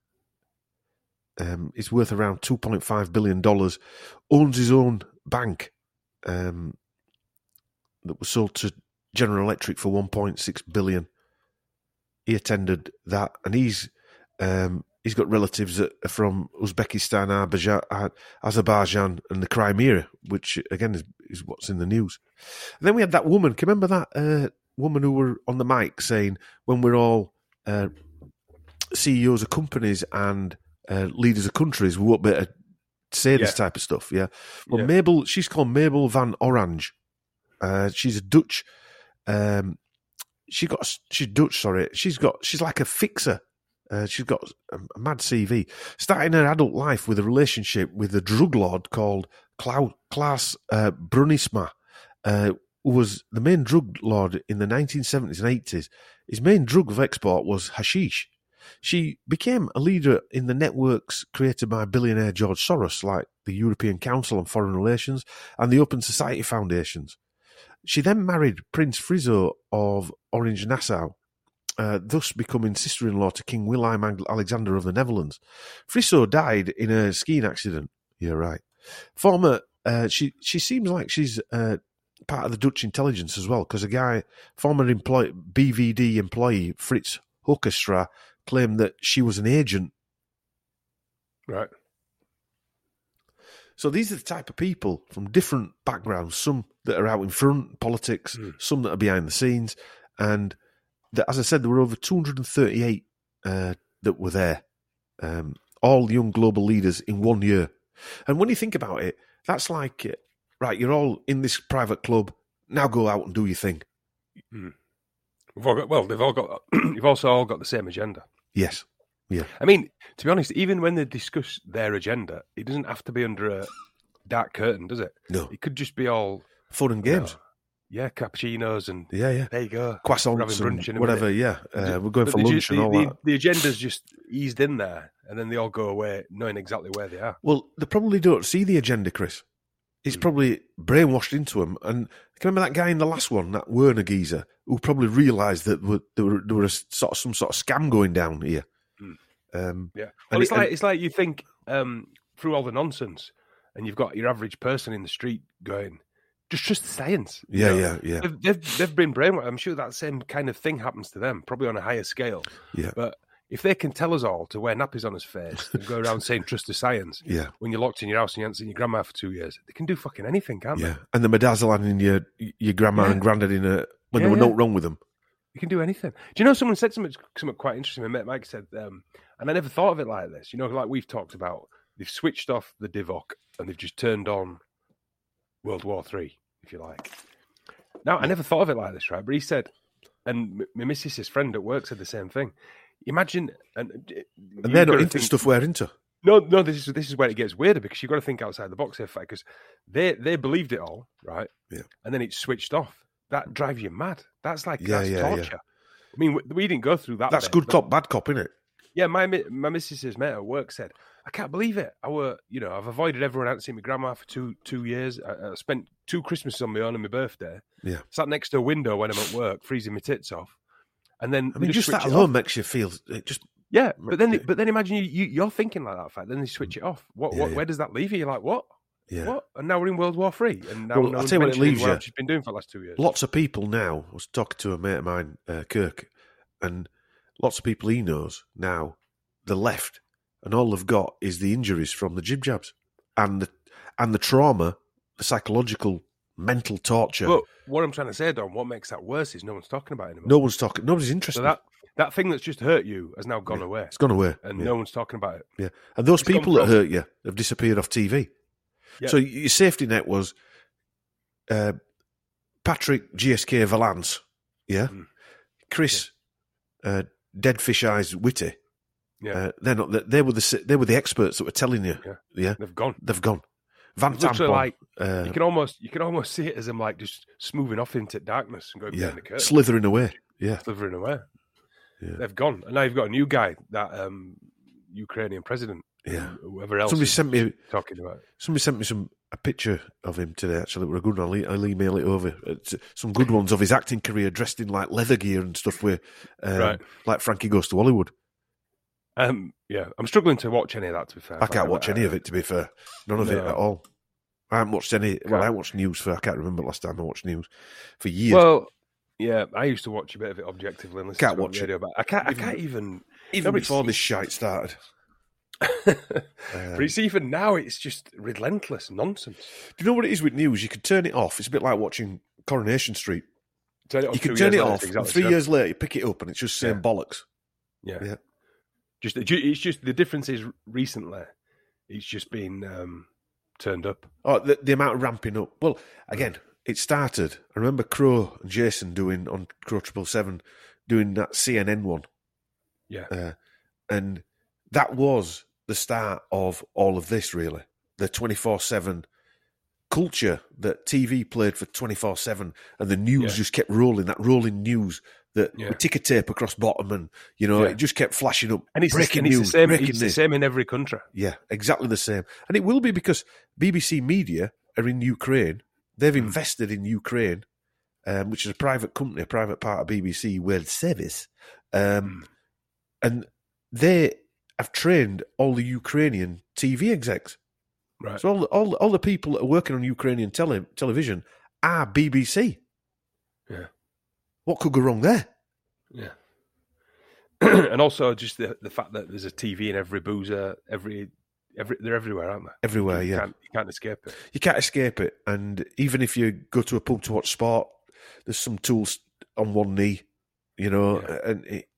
He's worth around $2.5 billion, owns his own bank that was sold to General Electric for $1.6 billion. He attended that, and he's got relatives that are from Uzbekistan, Azerbaijan, and the Crimea, which again is what's in the news. And then we had that woman. Can you remember that woman who were on the mic saying, when we're all CEOs of companies and leaders of countries, we won't be able to say this type of stuff? Yeah. Well, Mabel, she's called Mabel van Orange. She's a Dutch. She's Dutch. Sorry, she's like a fixer. She's got a mad CV. Starting her adult life with a relationship with a drug lord called Klaas Bruinsma, who was the main drug lord in the 1970s and 80s. His main drug of export was hashish. She became a leader in the networks created by billionaire George Soros, like the European Council on Foreign Relations and the Open Society Foundations. She then married Prince Friso of Orange-Nassau, thus becoming sister-in-law to King Willem Alexander of the Netherlands. Friso died in a skiing accident. You're right. She seems like she's part of the Dutch intelligence as well, because former BVD employee Frits Hoekstra claimed that she was an agent. Right. So these are the type of people from different backgrounds, some that are out in front, politics, some that are behind the scenes. And as I said, there were over 238 that were there, all young global leaders in 1 year. And when you think about it, that's like, right, you're all in this private club, now go out and do your thing. They've all got, you've also all got the same agenda. Yes. Yeah. I mean, to be honest, even when they discuss their agenda, it doesn't have to be under a dark curtain, does it? No. It could just be all fun and games. Cappuccinos and there you go. Croissants and whatever, we're going for lunch and all that. The agenda's just eased in there, and then they all go away knowing exactly where they are. Well, they probably don't see the agenda, Chris. It's probably brainwashed into them. And can you remember that guy in the last one, that Werner geezer, who probably realised that there were some sort of scam going down here? Well, it's like you think through all the nonsense, and you've got your average person in the street going, just trust the science. Yeah. They've been brainwashed. I'm sure that same kind of thing happens to them, probably on a higher scale. Yeah. But if they can tell us all to wear nappies on his face and go around saying trust the science, when you're locked in your house and you haven't seen your grandma for 2 years, they can do fucking anything, can't they? And the midazolam in your grandma and granddad when there was no wrong with them. You can do anything. Do you know someone said something quite interesting? My mate Mike said, and I never thought of it like this. You know, like we've talked about, they've switched off the Divock and they've just turned on World War III, if you like. Now, I never thought of it like this, right? But he said, and my missus' friend at work said the same thing. Imagine, and they're not into stuff we're into. No, this is where it gets weirder, because you've got to think outside the box here, because they believed it all, right? Yeah. And then it's switched off. That drives you mad. That's like torture. Yeah. I mean, we didn't go through that. That's good cop, bad cop, isn't it? Yeah, my missus' mate at work said, I can't believe it. I've avoided everyone. I haven't seen my grandma for two years. I spent 2 Christmases on my own and my birthday. Yeah. Sat next to a window when I'm at work, freezing my tits off. And then I mean, just that alone makes you feel just. Yeah, but then imagine you're thinking like that fact. Then they switch it off. Where does that leave you? You're like, what? Yeah. What? And now we're in World War III. And now I'll tell you what it leaves you. She's been doing for the last 2 years. Lots of people now. I was talking to a mate of mine, Kirk, and lots of people he knows now, the left, and all they've got is the injuries from the jib jabs and the trauma, the psychological, mental torture. But what I'm trying to say, Don, what makes that worse is no one's talking about it anymore. No one's talking. Nobody's interested. So that thing that's just hurt you has now gone away. It's gone away, and no one's talking about it. Yeah, and those people that hurt you have disappeared off TV. Yeah. So your safety net was Patrick GSK Valance, Chris Dead Fish Eyes Whitty. Yeah, they're not. They were the experts that were telling you. Yeah, they've gone. Van Tampon. Like you can almost see it as them like just smoothing off into darkness and going behind the curtain, slithering away. Yeah, slithering away. Yeah. They've gone, and now you've got a new guy, that Ukrainian president. Yeah, whoever else. Somebody sent me some a picture of him today. Actually, that were a good one. I'll email it over. It's some good ones of his acting career, dressed in like leather gear and stuff, with like Frankie Goes to Hollywood. Yeah, I'm struggling to watch any of that. To be fair, I can't watch any of it. To be fair, none of it at all. I haven't watched any. Well, I haven't watched news for. I can't remember the last time I watched news for years. Well, yeah, I used to watch a bit of it objectively and listen can't to watch radio, it. But I can't even before this shite started. But it's even now, it's just relentless nonsense. Do you know what it is with news? You can turn it off. It's a bit like watching Coronation Street. You can turn it off, and 3 years later, you pick it up, and it's just saying bollocks. Yeah. It's just the difference is recently, it's just been turned up. Oh, the amount of ramping up. Well, again, it started. I remember Crow and Jason doing on Crow 777 doing that CNN one. Yeah, and that was the start of all of this, really. The 24/7 culture that TV played for 24/7, and the news just kept rolling. That rolling news that with ticker tape across bottom, and it just kept flashing up. And it's breaking news. It's the same in every country. Yeah, exactly the same. And it will be because BBC Media are in Ukraine. They've invested in Ukraine, which is a private company, a private part of BBC World Service, and they have trained all the Ukrainian TV execs. Right. So all the people that are working on Ukrainian television are BBC. Yeah. What could go wrong there? Yeah. And also just the fact that there's a TV in every boozer, they're everywhere, aren't they? Everywhere, you can't escape it. You can't escape it. And even if you go to a pub to watch sport, there's some tools on one knee, and it,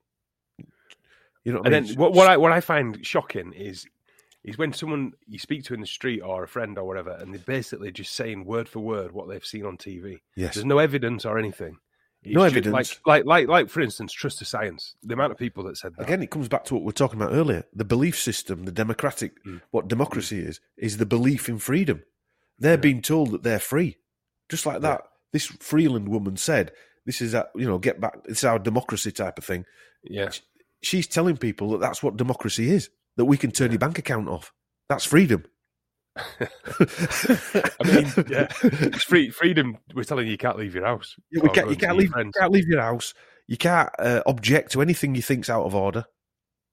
you know what I mean? Then what I find shocking is when someone you speak to in the street or a friend or whatever, and they're basically just saying word for word what they've seen on TV. Yes. There's no evidence or anything. It's no evidence. Like for instance, trust the science. The amount of people that said that. Again, it comes back to what we were talking about earlier. The belief system, the democratic, what democracy is the belief in freedom. They're being told that they're free. Just like that, this Freeland woman said, this is, get back, it's our democracy type of thing. Yeah. She's telling people that that's what democracy is, that we can turn your bank account off. That's freedom. I mean, it's freedom. We're telling you can't leave your house. Yeah, you can't leave your house. You can't object to anything you think's out of order.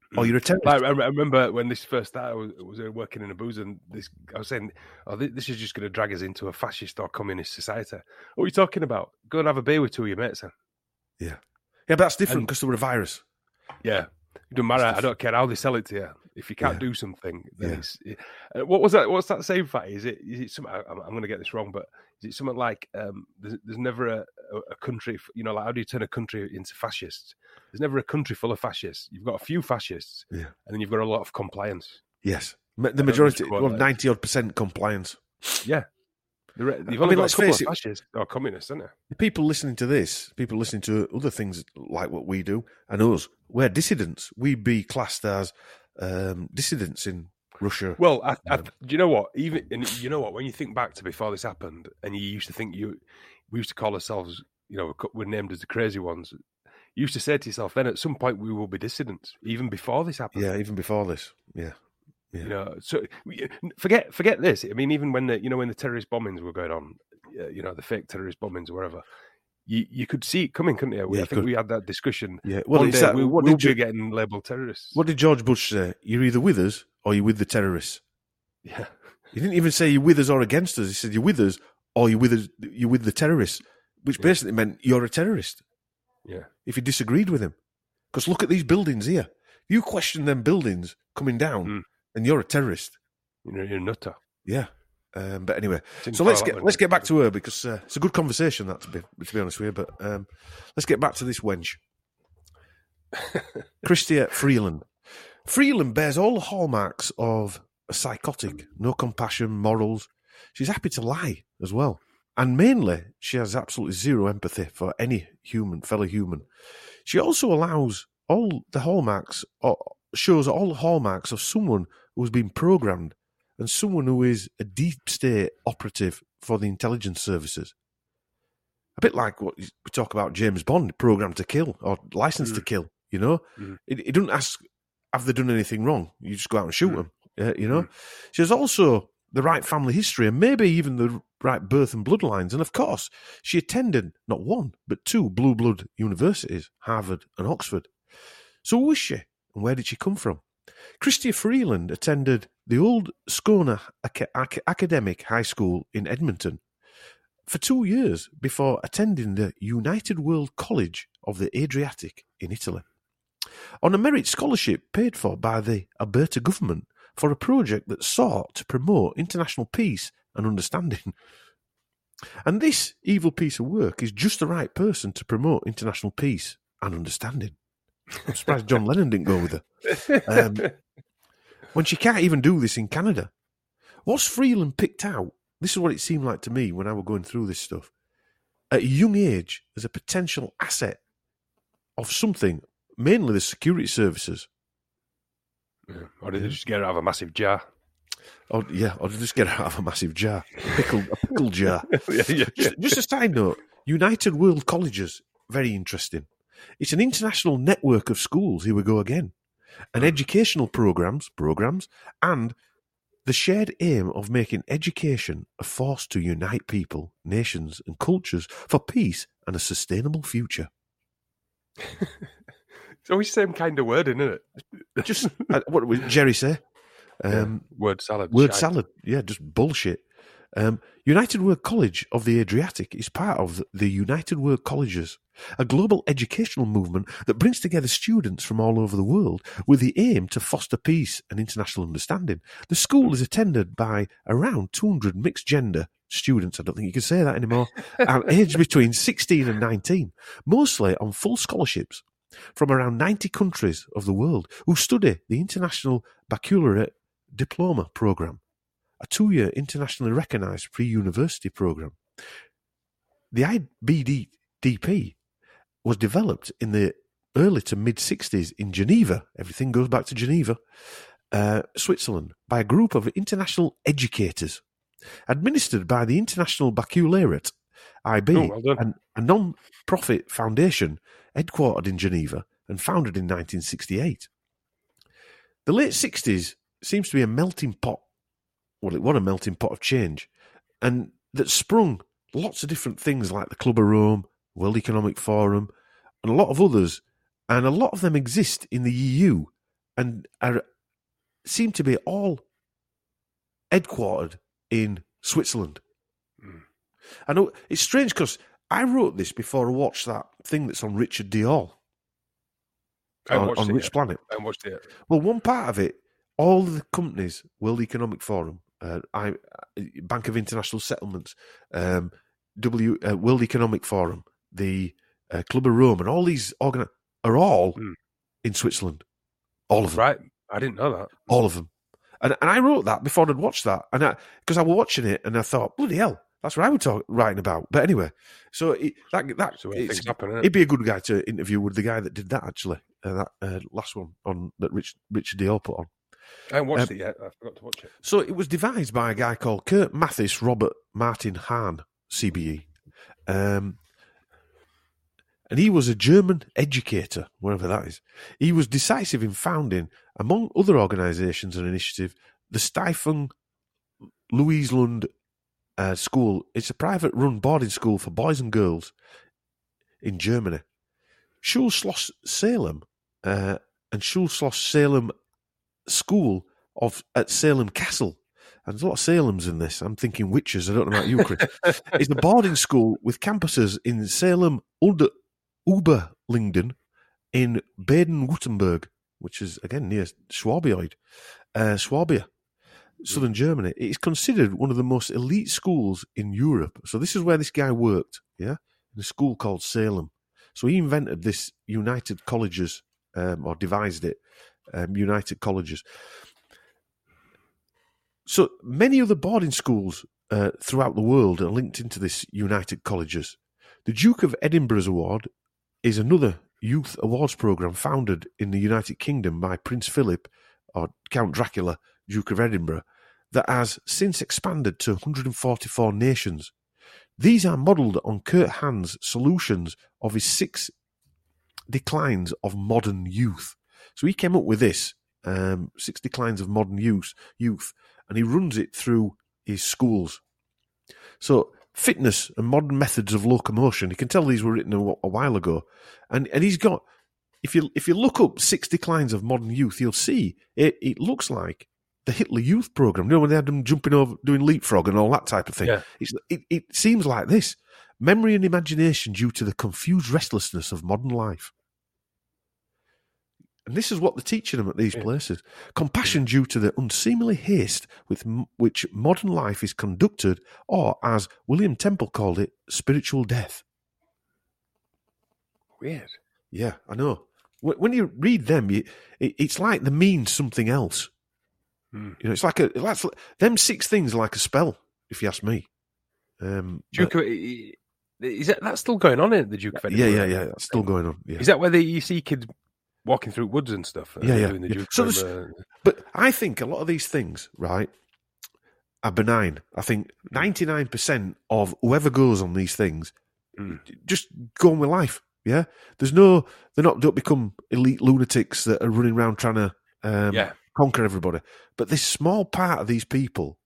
or you're a terrorist. Like, I remember when this first started, I was working in a booze, and I was saying, this is just going to drag us into a fascist or communist society. What are you talking about? Go and have a beer with two of your mates then. Yeah, but that's different because they were a virus. Yeah, it doesn't matter. I don't care how they sell it to you. If you can't do something, then it's... what was that? What's that saying, Fatty? Is it something... I'm going to get this wrong, but is it something like there's never a country... like how do you turn a country into fascists? There's never a country full of fascists. You've got a few fascists, and then you've got a lot of compliance. Yes. The majority, 90-odd% compliance. Yeah. You've only got a couple of fascists or communists, haven't you? The people listening to this, people listening to other things like what we do, and us, we're dissidents. We'd be classed as dissidents in Russia. Well, do you know what? When you think back to before this happened, and you used to think we used to call ourselves, we're named as the crazy ones. You used to say to yourself, then at some point we will be dissidents, even before this happened. Yeah, even before this. Yeah. So forget this. I mean, even when when the terrorist bombings were going on, the fake terrorist bombings or whatever, you could see it coming, couldn't you? I think we had that discussion. Yeah. One day we'll be getting labelled terrorists. What did George Bush say? You're either with us or you're with the terrorists. Yeah. He didn't even say you're with us or against us. He said you're with us or you're with the terrorists, which basically meant you're a terrorist. Yeah. If you disagreed with him. Because look at these buildings here. If you question them buildings coming down, then you're a terrorist. You're a nutter. Yeah. But anyway, so let's get back to her because it's a good conversation, that to be honest with you. But let's get back to this wench. Chrystia Freeland. Freeland bears all the hallmarks of a psychotic, no compassion, morals. She's happy to lie as well. And mainly, she has absolutely zero empathy for any fellow human. She also shows all the hallmarks of someone who's been programmed and someone who is a deep state operative for the intelligence services. A bit like what we talk about James Bond, programmed to kill or licensed to kill, It doesn't ask, have they done anything wrong? You just go out and shoot them, She has also the right family history and maybe even the right birth and bloodlines. And of course, she attended not one, but two blue blood universities, Harvard and Oxford. So who is she and where did she come from? Chrystia Freeland attended the old Scona Academic High School in Edmonton for 2 years before attending the United World College of the Adriatic in Italy on a merit scholarship paid for by the Alberta government for a project that sought to promote international peace and understanding. And this evil piece of work is just the right person to promote international peace and understanding. I'm surprised John Lennon didn't go with her. When she can't even do this in Canada. What's Freeland picked out? This is what it seemed like to me when I was going through this stuff. At a young age, as a potential asset of something, mainly the security services. Yeah. Or did they just get it out of a massive jar? Or just get it out of a massive jar. A pickle jar. Just a side note, United World Colleges, very interesting. It's an international network of schools, here we go again, and educational programs, and the shared aim of making education a force to unite people, nations and cultures for peace and a sustainable future. It's always the same kind of word, isn't it? Just, what did Jerry say? Word salad. Salad. Yeah, just bullshit. United World College of the Adriatic is part of the United World Colleges, a global educational movement that brings together students from all over the world with the aim to foster peace and international understanding. The school is attended by around 200 mixed-gender students, I don't think you can say that anymore, aged between 16 and 19, mostly on full scholarships from around 90 countries of the world who study the International Baccalaureate Diploma Programme, a 2-year internationally recognised pre-university programme. The IBDP was developed in the early to mid-60s in Geneva, everything goes back to Geneva, Switzerland, by a group of international educators, administered by the International Baccalaureate, IB, a non-profit foundation headquartered in Geneva and founded in 1968. The late 60s seems to be a melting pot. Well, it was a melting pot of change, and that sprung lots of different things like the Club of Rome, World Economic Forum, and a lot of others, and a lot of them exist in the EU and seem to be all headquartered in Switzerland. I know it's strange because I wrote this before I watched that thing that's on Richard Dior on Rich Planet. I watched it. Well, one part of it, all the companies, World Economic Forum, Bank of International Settlements, World Economic Forum, the Club of Rome, and all these are all in Switzerland. All of them. Right. I didn't know that. All of them. And I wrote that before I'd watched that. And because I was watching it and I thought, bloody hell, that's what I was writing about. But anyway, so things happen, isn't it? He'd be a good guy to interview with the guy that did that, actually. That last one that Richard Dior put on. I haven't watched it yet. I forgot to watch it. So it was devised by a guy called Kurt Mathis Robert Martin Hahn, CBE. And he was a German educator, wherever that is. He was decisive in founding, among other organisations and initiatives, the Stiftung Louislund School. It's a private-run boarding school for boys and girls in Germany. Schulschloss Salem and Schulschloss Salem School at Salem Castle. And there's a lot of Salems in this. I'm thinking witches. I don't know about you, Chris. It's a boarding school with campuses in Salem, Oberlingen, in Baden-Württemberg, which is, again, near Swabia, southern Germany. It is considered one of the most elite schools in Europe. So this is where this guy worked, in a school called Salem. So he invented this United Colleges, or devised it, United Colleges. So many other boarding schools throughout the world are linked into this United Colleges. The Duke of Edinburgh's Award is another youth awards programme founded in the United Kingdom by Prince Philip, or Count Dracula, Duke of Edinburgh, that has since expanded to 144 nations. These are modelled on Kurt Hahn's solutions of his 6 declines of modern youth. So he came up with this, 6 declines of modern youth, and he runs it through his schools. So fitness and modern methods of locomotion, you can tell these were written a while ago. And he's got, if you look up 6 declines of modern youth, you'll see it looks like the Hitler Youth Programme. You know, when they had them jumping over, doing leapfrog and all that type of thing. Yeah. It seems like this. Memory and imagination due to the confused restlessness of modern life. And this is what they're teaching them at these places. Compassion due to the unseemly haste with which modern life is conducted, or, as William Temple called it, spiritual death. Weird. Yeah, I know. When you read them, it's like they mean something else. You know, it's like them 6 things are like a spell, if you ask me. Duke, is that's still going on in the Duke of Edinburgh? Yeah, that's still going on. Yeah. Is that where you see kids walking through woods and stuff? Doing the Duke but I think a lot of these things, right, are benign. I think 99% of whoever goes on these things just go on with life. Yeah, don't become elite lunatics that are running around trying to conquer everybody. But this small part of these people,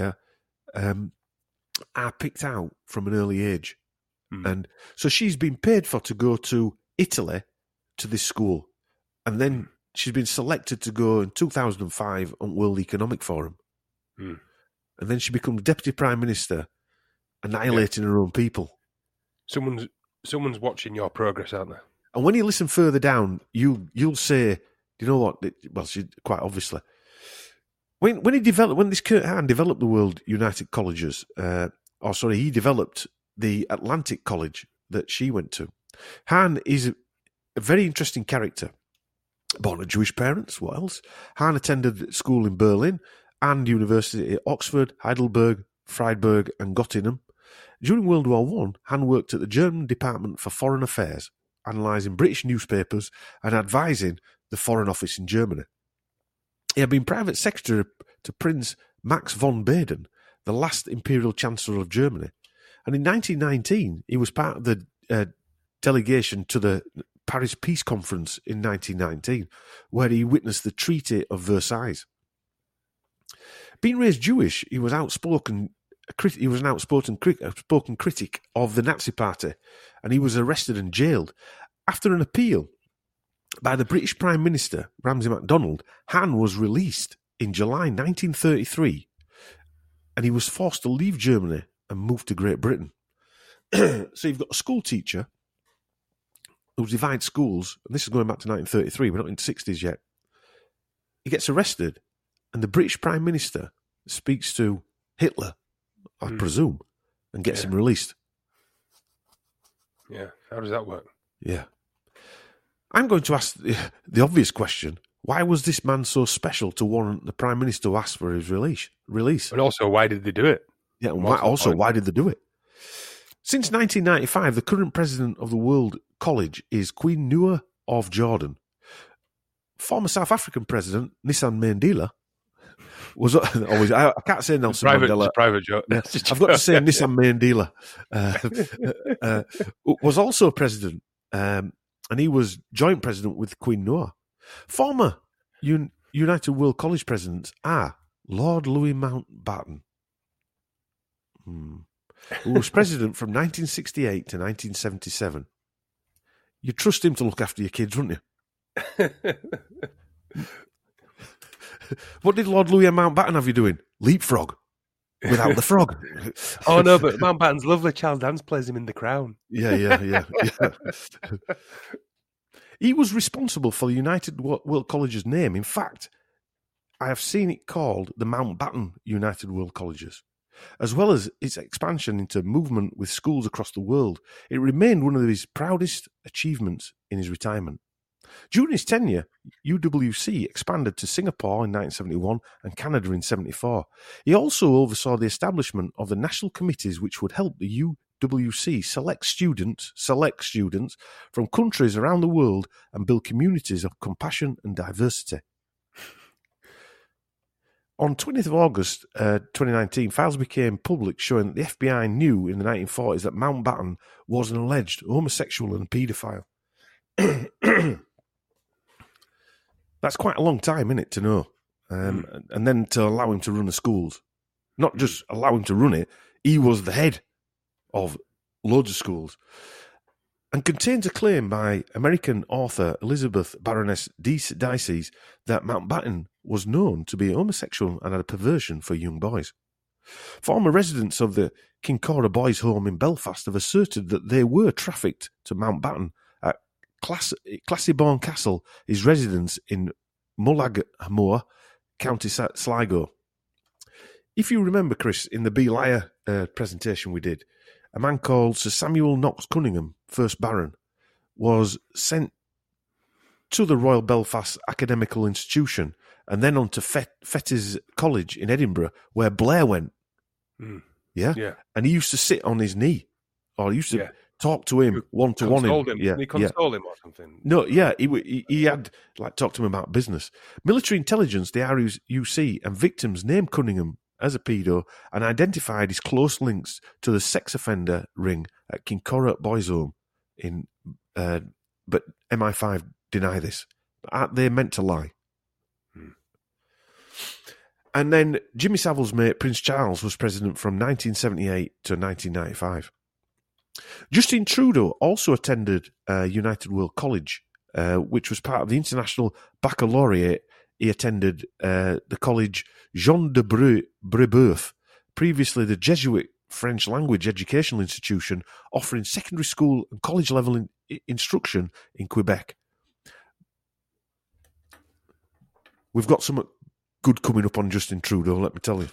are picked out from an early age. And so she's been paid for to go to Italy to this school. And then she's been selected to go in 2005 on World Economic Forum. And then she becomes Deputy Prime Minister, annihilating her own people. Someone's watching your progress, aren't they? And when you listen further down, you'll say, do you know what? Well, she quite obviously. When this Kurt Hahn developed the World United Colleges, he developed the Atlantic College that she went to. Hahn is a very interesting character. Born to Jewish parents, what else? Hahn attended school in Berlin and university at Oxford, Heidelberg, Freiburg and Göttingen. During World War I, Hahn worked at the German Department for Foreign Affairs, analysing British newspapers and advising the Foreign Office in Germany. He had been private secretary to Prince Max von Baden, the last Imperial Chancellor of Germany. And in 1919, he was part of the delegation to the Paris Peace Conference in 1919, where he witnessed the Treaty of Versailles. Being raised Jewish, he was an outspoken critic of the Nazi Party, and he was arrested and jailed. After an appeal, by the British Prime Minister, Ramsay MacDonald, Han was released in July 1933, and he was forced to leave Germany and move to Great Britain. So you've got a school teacher who divides schools, and this is going back to 1933, we're not in the 60s yet. He gets arrested, and the British Prime Minister speaks to Hitler, I presume, and gets him released. Yeah, how does that work? Yeah. I'm going to ask the obvious question. Why was this man so special to warrant the Prime Minister to ask for his release? And also, why did they do it? Yeah, and why did they do it? Since 1995, the current president of the World College is Queen Noor of Jordan. Former South African president, Nelson Mandela, was always... I can't say Nelson Mandela. It's a private joke. Yeah, I've got to say Nelson Mandela. Was also president, and he was joint president with Queen Noor. Former United World College presidents are Lord Louis Mountbatten, who was president from 1968 to 1977. You'd trust him to look after your kids, wouldn't you? What did Lord Louis Mountbatten have you doing? Leapfrog. Without the frog. Oh, no, but Mountbatten's lovely Charles Dance plays him in The Crown. Yeah. He was responsible for the United World College's name. In fact, I have seen it called the Mountbatten United World Colleges. As well as its expansion into movement with schools across the world, it remained one of his proudest achievements in his retirement. During his tenure, UWC expanded to Singapore in 1971 and Canada in 1974. He also oversaw the establishment of the national committees which would help the UWC select students from countries around the world and build communities of compassion and diversity. On 20th of August 2019, files became public showing that the FBI knew in the 1940s that Mountbatten was an alleged homosexual and paedophile. That's quite a long time, isn't it, to know? And then to allow him to run the schools. Not just allow him to run it, he was the head of loads of schools. And contains a claim by American author Elizabeth Baroness Dices that Mountbatten was known to be homosexual and had a perversion for young boys. Former residents of the Kincora Boys' Home in Belfast have asserted that they were trafficked to Mountbatten at Classybourne Castle, his residence in Mullaghmore, County Sligo. If you remember, Chris, in the Beliar presentation we did, a man called Sir Samuel Knox Cunningham, 1st Baron, was sent to the Royal Belfast Academical Institution and then on to Fettes College in Edinburgh, where Blair went. Yeah? And he used to sit on his knee, or he used to talk to him one-to-one. He console him or something. No, yeah, he had talked to him about business. Military intelligence, the RUC, and victims named Cunningham as a pedo and identified his close links to the sex offender ring at Kincora Boys' Home. But MI5 deny this. They meant to lie. And then Jimmy Savile's mate, Prince Charles, was president from 1978 to 1995. Justin Trudeau also attended United World College, which was part of the International Baccalaureate. He attended the college Jean de Brébeuf, previously the Jesuit French language educational institution offering secondary school and college level instruction in Quebec. We've got some good coming up on Justin Trudeau, let me tell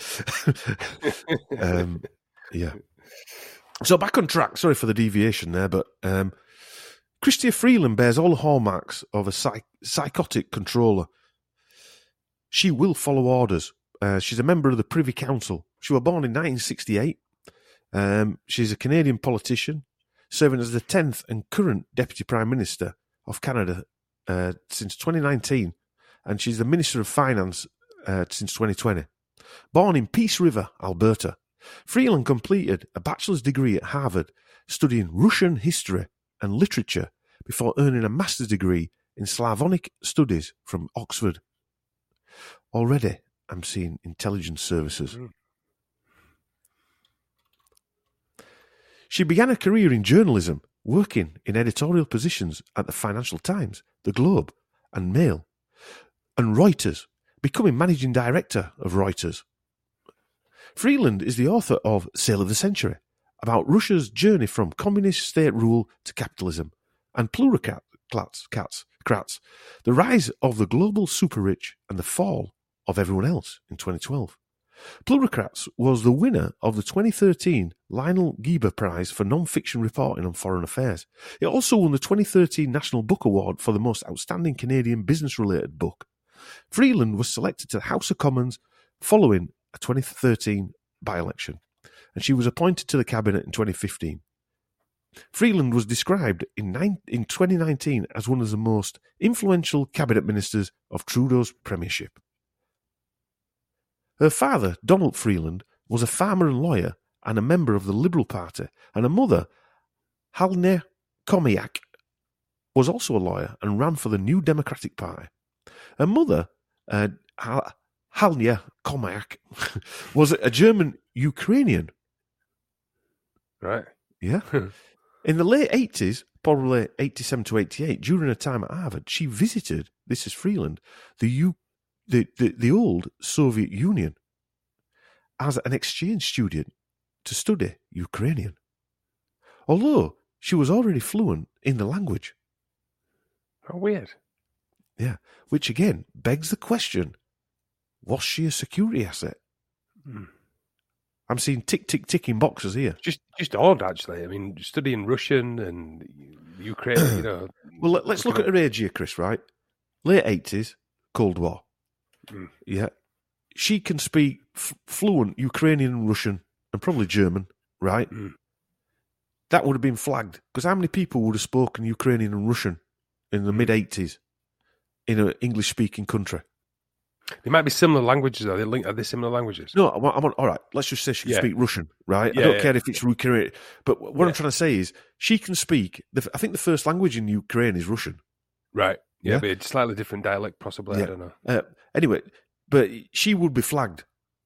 you. Yeah. So back on track. Sorry for the deviation there, but Chrystia Freeland bears all the hallmarks of a psychotic controller. She will follow orders. She's a member of the Privy Council. She was born in 1968. She's a Canadian politician, serving as the 10th and current Deputy Prime Minister of Canada since 2019, and she's the Minister of Finance since 2020. Born in Peace River, Alberta, Freeland completed a bachelor's degree at Harvard, studying Russian history and literature before earning a master's degree in Slavonic studies from Oxford. Already, I'm seeing intelligence services. She began a career in journalism working in editorial positions at the Financial Times, The Globe, and Mail, and Reuters, becoming managing director of Reuters. Freeland is the author of Sale of the Century, about Russia's journey from communist state rule to capitalism, and Plurocrats, the rise of the global super-rich and the fall of everyone else in 2012. Plurocrats was the winner of the 2013 Lionel Geber Prize for non-fiction reporting on foreign affairs. It also won the 2013 National Book Award for the most outstanding Canadian business-related book. Freeland was selected to the House of Commons following a 2013 by-election, and she was appointed to the cabinet in 2015. Freeland was described in 2019 as one of the most influential cabinet ministers of Trudeau's premiership. Her father, Donald Freeland, was a farmer and lawyer and a member of the Liberal Party, and her mother, Halnia Komiak, was also a lawyer and ran for the New Democratic Party. Her mother, Halnia Komiak, was a German Ukrainian. Right. Yeah. In the late 80s, probably 87 to 88, during her time at Harvard, she visited, this is Freeland, the old Soviet Union as an exchange student to study Ukrainian, although she was already fluent in the language. How weird. Yeah, which again begs the question, was she a security asset? I'm seeing ticking boxes here. Just odd, actually. I mean, studying Russian and Ukraine, you know. Well, let's look at her age here, Chris, right? Late 80s, Cold War. Yeah. She can speak fluent Ukrainian and Russian and probably German, right? That would have been flagged. Because how many people would have spoken Ukrainian and Russian in the mid-80s in an English-speaking country? They might be similar languages, though. Are they similar languages? No, all right, let's just say she can speak Russian, right? I don't care if it's Ukrainian. But what I'm trying to say is she can speak, I think the first language in Ukraine is Russian. Right. Yeah, but it's slightly different dialect, possibly. Yeah. I don't know. Anyway, but she would be flagged.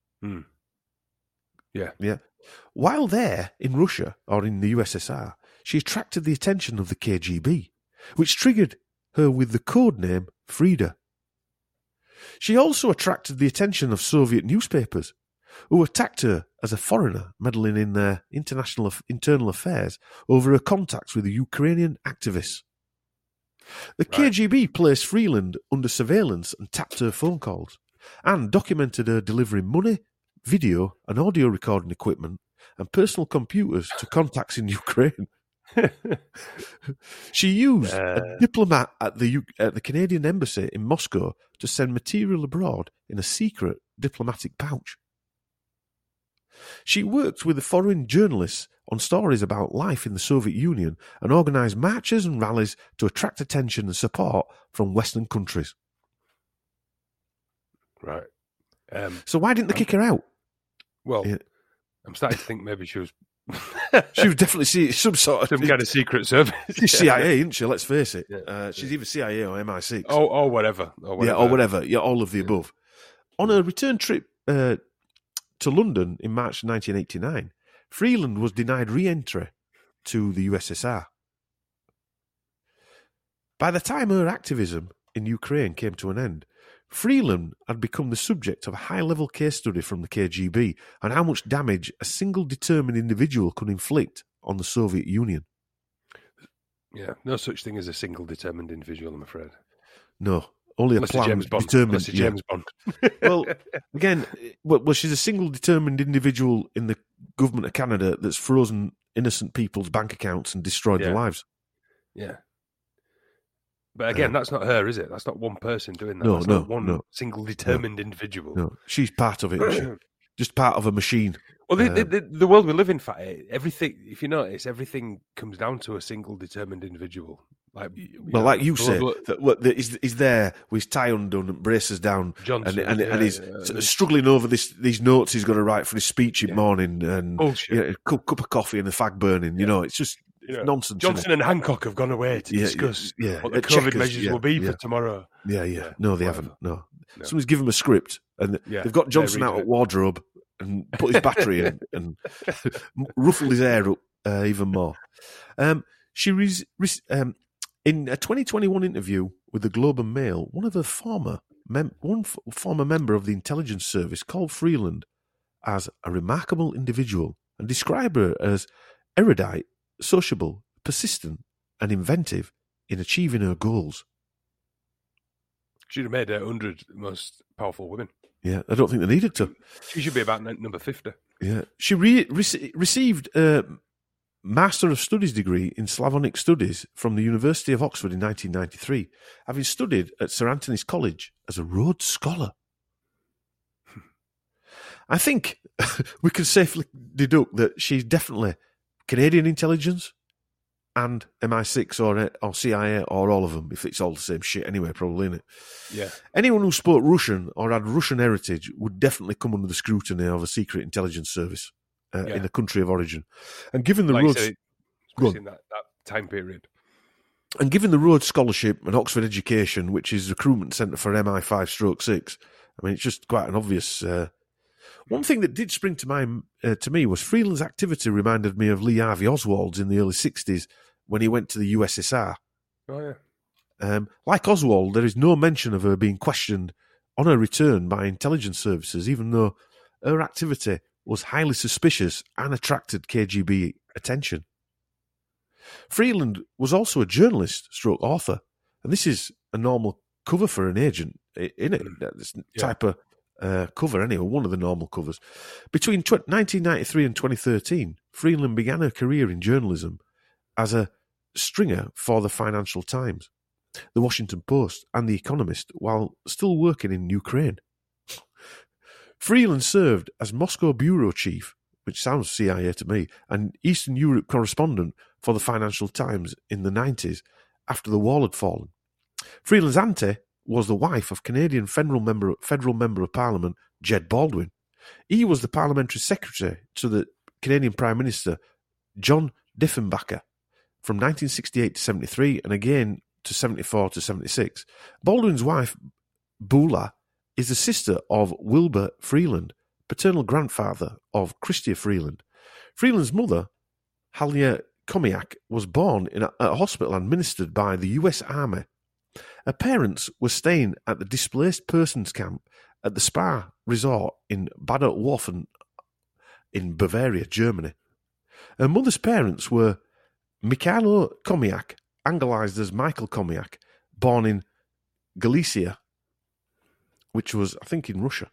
Yeah. Yeah. While there in Russia or in the USSR, she attracted the attention of the KGB, which triggered her with the code name Frida. She also attracted the attention of Soviet newspapers, who attacked her as a foreigner meddling in their internal affairs over her contacts with the Ukrainian activists. The KGB placed Freeland under surveillance and tapped her phone calls, and documented her delivering money, video and audio recording equipment and personal computers to contacts in Ukraine. She used a diplomat at the Canadian embassy in Moscow to send material abroad in a secret diplomatic pouch. She worked with the foreign journalists on stories about life in the Soviet Union and organised marches and rallies to attract attention and support from Western countries. Right. So why didn't they kick her out? Well, I'm starting to think maybe she was... She was definitely some kind of secret service. She's CIA, isn't she? Let's face it. She's either CIA or MI6. Or whatever. Yeah, or whatever. Yeah, all of the above. On a return trip to London in March 1989, Freeland was denied re-entry to the USSR. By the time her activism in Ukraine came to an end, Freeland had become the subject of a high-level case study from the KGB on how much damage a single determined individual could inflict on the Soviet Union. Yeah, no such thing as a single determined individual, I'm afraid. No, only unless a planned, determined... Unless it's James Bond. Well, again, she's a single determined individual in the government of Canada that's frozen innocent people's bank accounts and destroyed their lives. Yeah. But again, that's not her, is it? That's not one person doing that. No, that's not one single determined individual. No, she's part of it, isn't she? Just part of a machine. Well, the world we live in, everything, if you notice, everything comes down to a single determined individual. Like you say, he's there with his tie undone and braces down, Johnson, and he's struggling over these notes he's got to write for his speech in morning, and a cup of coffee and a fag burning. You know, it's just nonsense. Johnson and Hancock have gone away to discuss what the COVID measures will be for tomorrow. Yeah. No, they haven't. No. Someone's given him a script, and they've got Johnson out at wardrobe and put his battery in and ruffled his hair up even more. In a 2021 interview with the Globe and Mail, one former member of the intelligence service called Freeland as a remarkable individual and described her as erudite, sociable, persistent, and inventive in achieving her goals. She'd have made 100 most powerful women. Yeah, I don't think they needed to. She should be about number 50. Yeah, she received a Master of Studies degree in Slavonic Studies from the University of Oxford in 1993, having studied at Sir Anthony's College as a Rhodes Scholar. I think we can safely deduct that she's definitely Canadian intelligence and MI6 or CIA or all of them, if it's all the same shit anyway, probably, isn't it? Yeah. Anyone who spoke Russian or had Russian heritage would definitely come under the scrutiny of a secret intelligence service in the country of origin. And given the Rhodes... in that time period. And given the Rhodes Scholarship and Oxford Education, which is recruitment centre for MI5/6, I mean, it's just quite an obvious... One thing that did spring to mind to me was Freeland's activity reminded me of Lee Harvey Oswald's in the early 60s when he went to the USSR. Oh, yeah. Like Oswald, there is no mention of her being questioned on her return by intelligence services, even though her activity was highly suspicious and attracted KGB attention. Freeland was also a journalist stroke author, and this is a normal cover for an agent, isn't it? This type of cover anyway, one of the normal covers. Between 1993 and 2013, Freeland began her career in journalism as a stringer for the Financial Times, the Washington Post, and the Economist, while still working in Ukraine. Freeland served as Moscow bureau chief, which sounds CIA to me, and Eastern Europe correspondent for the Financial Times in the 90s after the wall had fallen. Freeland's auntie was the wife of Canadian federal member of Parliament Jed Baldwin. He was the parliamentary secretary to the Canadian Prime Minister John Diefenbaker from 1968 to 73 and again to 74 to 76. Baldwin's wife, Bula, is the sister of Wilbur Freeland, paternal grandfather of Chrystia Freeland. Freeland's mother, Halia Komiak, was born in a hospital administered by the US Army. Her parents were staying at the displaced persons camp at the spa resort in Bad Warfen in Bavaria, Germany. Her mother's parents were Mikhailo Komiak, anglicized as Michael Komiak, born in Galicia, which was, I think, in Russia.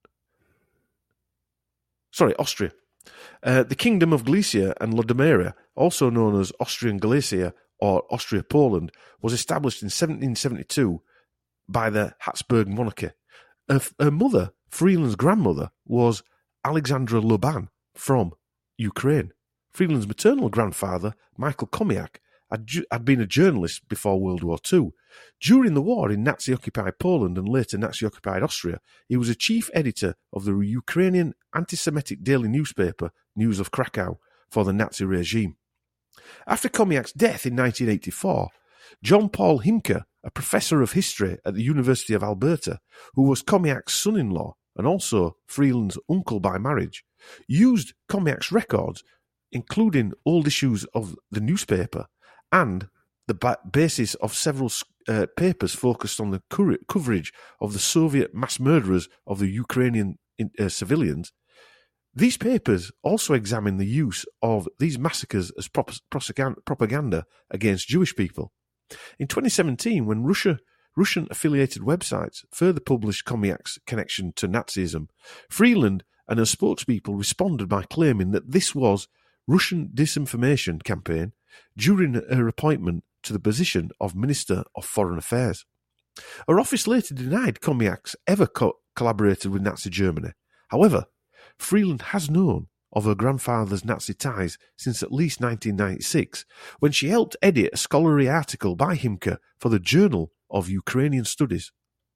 Sorry, Austria. The Kingdom of Galicia and Lodomeria, also known as Austrian Galicia or Austria-Poland, was established in 1772 by the Habsburg monarchy. Her mother, Freeland's grandmother, was Alexandra Loban from Ukraine. Freeland's maternal grandfather, Michael Komiak, had been a journalist before World War II. During the war in Nazi-occupied Poland and later Nazi-occupied Austria, he was a chief editor of the Ukrainian anti-Semitic daily newspaper News of Krakow for the Nazi regime. After Komiak's death in 1984, John Paul Himke, a professor of history at the University of Alberta, who was Komiak's son-in-law and also Freeland's uncle by marriage, used Komiak's records, including old issues of the newspaper, and the basis of several papers focused on the coverage of the Soviet mass murderers of the Ukrainian civilians. These papers also examine the use of these massacres as propaganda against Jewish people. In 2017, when Russian-affiliated websites further published Komiak's connection to Nazism, Freeland and her spokespeople responded by claiming that this was Russian disinformation campaign during her appointment to the position of Minister of Foreign Affairs. Her office later denied Komiak's ever collaborated with Nazi Germany. However, Freeland has known of her grandfather's Nazi ties since at least 1996, when she helped edit a scholarly article by Himke for the Journal of Ukrainian Studies.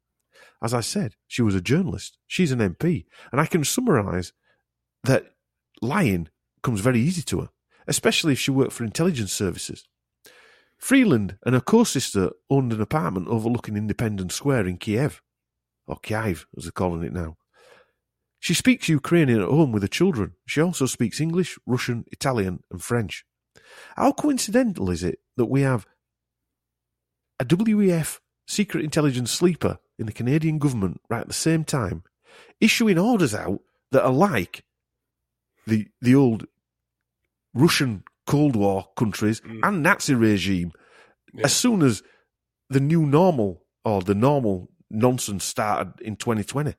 As I said, she was a journalist. She's an MP, and I can summarise that lying comes very easy to her, especially if she worked for intelligence services. Freeland and her co-sister owned an apartment overlooking Independence Square in Kiev, or Kiev as they're calling it now. She speaks Ukrainian at home with her children. She also speaks English, Russian, Italian and French. How coincidental is it that we have a WEF secret intelligence sleeper in the Canadian government right at the same time, issuing orders out that are like the old Russian Cold War countries and Nazi regime, as soon as the new normal or the normal nonsense started in 2020.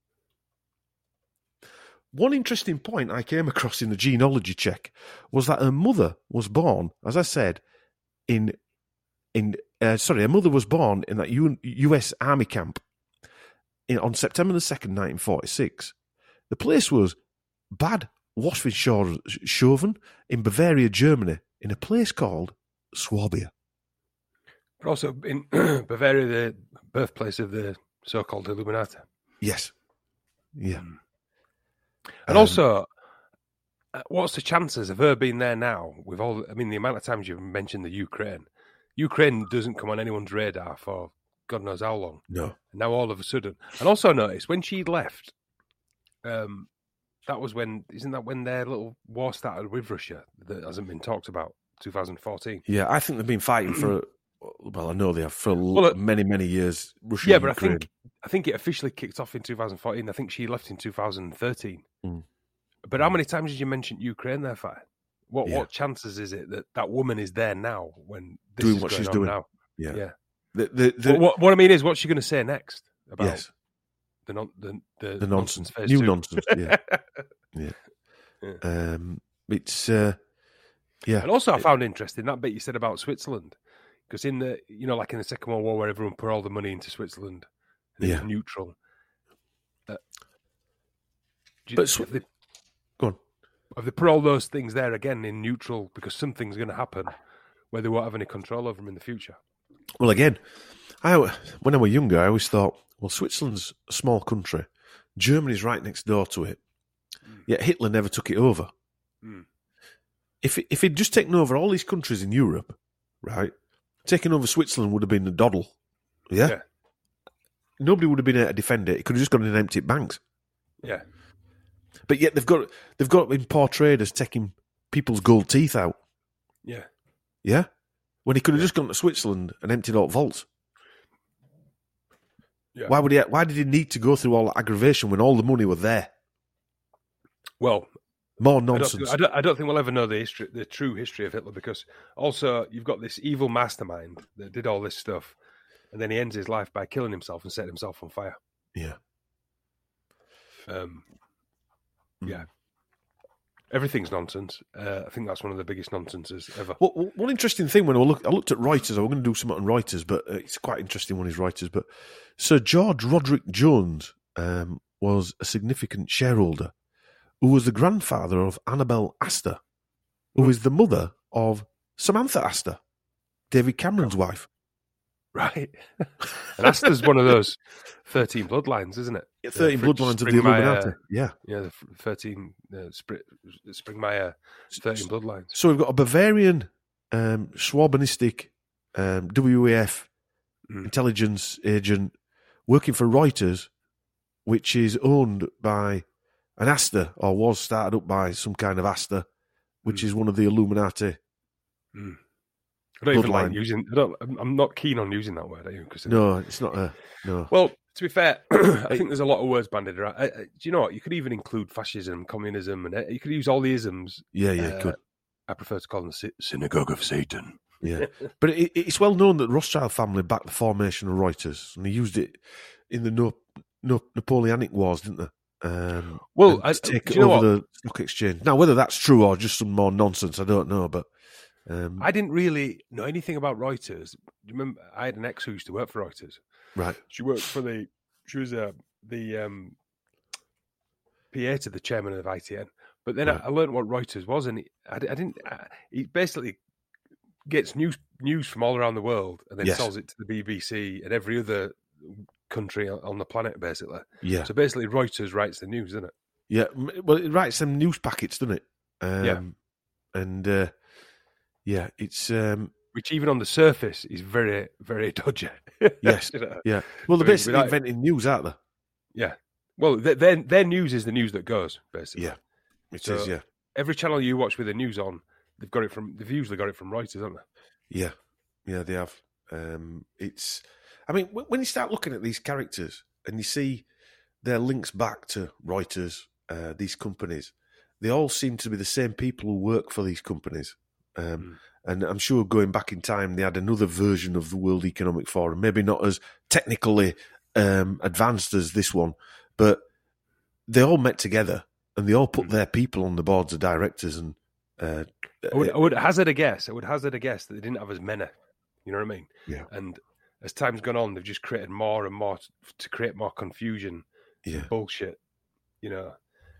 One interesting point I came across in the genealogy check was that her mother was born, as I said, her mother was born in that U.S. Army camp on September the 2nd, 1946. The place was Bad Wöschwitz in Bavaria, Germany, in a place called Swabia. But also in Bavaria, the birthplace of the so-called Illuminati. Yes. Yeah. And also, what's the chances of her being there now? With all, I mean, the amount of times you've mentioned the Ukraine. Ukraine doesn't come on anyone's radar for God knows how long. No. And now all of a sudden, and also notice when she'd left, that was when, isn't that when their little war started with Russia that hasn't been talked about? 2014. Yeah, I think they've been fighting for. Well, I know they have for many, many years. Russia, yeah, but Ukraine. I think it officially kicked off in 2014. I think she left in 2013. But how many times did you mention Ukraine there, Fire? What chances is it that woman is there now when this doing is what going she's on doing now? Yeah. What I mean is, what's she going to say next about the nonsense, phase new 2? nonsense? Yeah. It's And also, I found interesting that bit you said about Switzerland, because in the like in the Second World War, where everyone put all the money into Switzerland, and it was neutral. Go on. Have they put all those things there again in neutral because something's going to happen where they won't have any control over them in the future? Well, again, when I was younger, I always thought, well, Switzerland's a small country. Germany's right next door to it. Yet Hitler never took it over. If he'd just taken over all these countries in Europe, right, taking over Switzerland would have been a doddle. Yeah? Nobody would have been able to defend it. It could have just gone and emptied banks. Yeah. But yet they've got been portrayed as taking people's gold teeth out. Yeah. Yeah? When he could have just gone to Switzerland and emptied out vaults. Yeah. Why did he need to go through all that aggravation when all the money was there? Well, more nonsense. I don't think we'll ever know the true history of Hitler, because also you've got this evil mastermind that did all this stuff, and then he ends his life by killing himself and setting himself on fire. Yeah. Yeah. Everything's nonsense. I think that's one of the biggest nonsenses ever. Well, one interesting thing when I looked at Reuters, I was going to do something on Reuters, but it's quite interesting one is Reuters. But Sir George Roderick Jones was a significant shareholder who was the grandfather of Annabel Astor, who is the mother of Samantha Astor, David Cameron's wife. Right. And Astor's one of those 13 bloodlines, isn't it? 13 bloodlines of the Illuminati. Yeah. Yeah, the 13 Springmeyer 13 bloodlines. So we've got a Bavarian Schwabenistic WEF intelligence agent working for Reuters, which is owned by an Astor, or was started up by some kind of Astor, which is one of the Illuminati. I don't even like using. I'm not keen on using that word. Are you? No, it's not a no. Well, to be fair, I think there's a lot of words bandied around. Do you know what? You could even include fascism, communism, and you could use all the isms. Yeah, could. I prefer to call them the synagogue of Satan. Yeah, but it's well known that the Rothschild family backed the formation of Reuters, and they used it in the Napoleonic Wars, didn't they? To take over the stock exchange. Now, whether that's true or just some more nonsense, I don't know. But I didn't really know anything about Reuters. Do you remember? I had an ex who used to work for Reuters. Right. She worked for She was the PA to the chairman of ITN. But then I learned what Reuters was, and he basically gets news from all around the world and then sells it to the BBC and every other country on the planet, basically. Yeah. So basically, Reuters writes the news, doesn't it? Yeah. Well, it writes some news packets, doesn't it? And it's which even on the surface is very, very dodgy. Yes. Yeah. Well, they're basically inventing news, aren't they? Yeah. Well, their news is the news that goes, basically. Yeah. It is. Yeah. Every channel you watch with the news on they've usually got it from Reuters, haven't they? Yeah, they have. I mean, when you start looking at these characters and you see their links back to Reuters, these companies, they all seem to be the same people who work for these companies. And I'm sure going back in time, they had another version of the World Economic Forum, maybe not as technically advanced as this one, but they all met together and they all put their people on the boards of directors. And I would hazard a guess that they didn't have as many. You know what I mean? Yeah. And as time's gone on, they've just created more and more to create more confusion, bullshit. You know,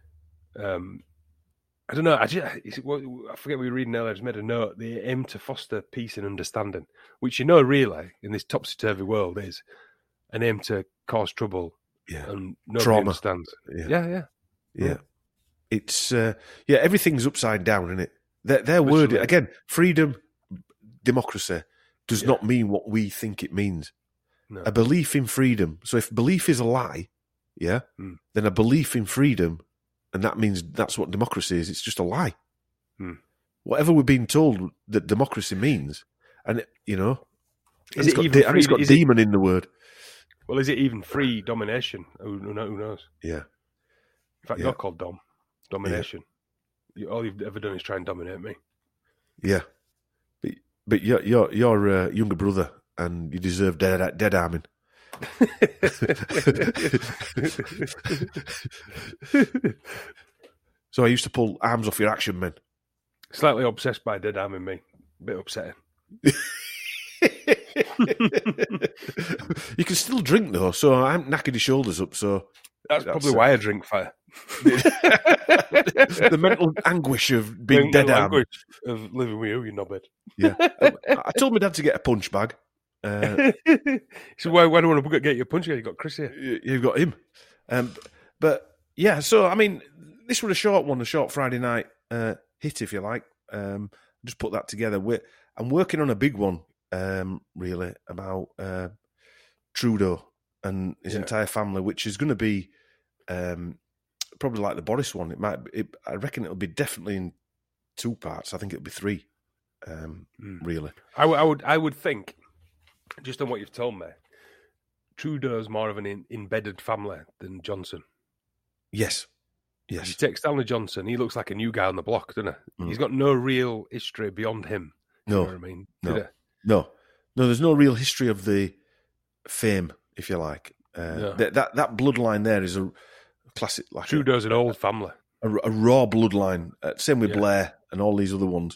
I don't know. I forget we were reading earlier. I just made a note. They aim to foster peace and understanding, which really in this topsy-turvy world is an aim to cause trouble. Yeah, and nobody trauma. Understands. Yeah. It's everything's upside down, isn't it? Their word again. Freedom, democracy does not mean what we think it means. No. A belief in freedom. So if belief is a lie, then a belief in freedom, and that means that's what democracy is. It's just a lie. Whatever we're being told that democracy means, and it's got demon in the word. Well, is it even free domination? Who knows? Yeah. In fact, you're called domination. Yeah. All you've ever done is try and dominate me. Yeah. But you're younger brother, and you deserve dead arming. So I used to pull arms off your action men. Slightly obsessed by dead arming me. A bit upsetting. You can still drink though, so I haven't knackered your shoulders up. So that's probably why I drink fire. The mental anguish of being dead armed, of living with you knobhead. Yeah, I told my dad to get a punch bag. So why do you want to get your punch bag? You got Chris here. You've got him. But yeah, so I mean, this was a short Friday night hit, if you like. Just put that together. I'm working on a big one. Really about Trudeau and his entire family, which is going to be probably like the Boris one. I reckon it'll be definitely in 2 parts. I think it'll be 3. Really, I would think, just on what you've told me, Trudeau's more of an embedded family than Johnson. Yes. You take Stanley Johnson, he looks like a new guy on the block, doesn't he? He's got no real history beyond him. No, you know what I mean? No, there's no real history of the fame, if you like. That bloodline there is a classic. Like Trudeau's an old family. A raw bloodline. Same with Blair and all these other ones.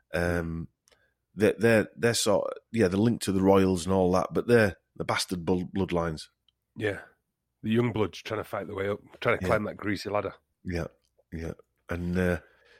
They're sort of, they're linked to the royals and all that, but they're the bastard bloodlines. Yeah. The young bloods trying to fight their way up, trying to climb that greasy ladder. Yeah. And,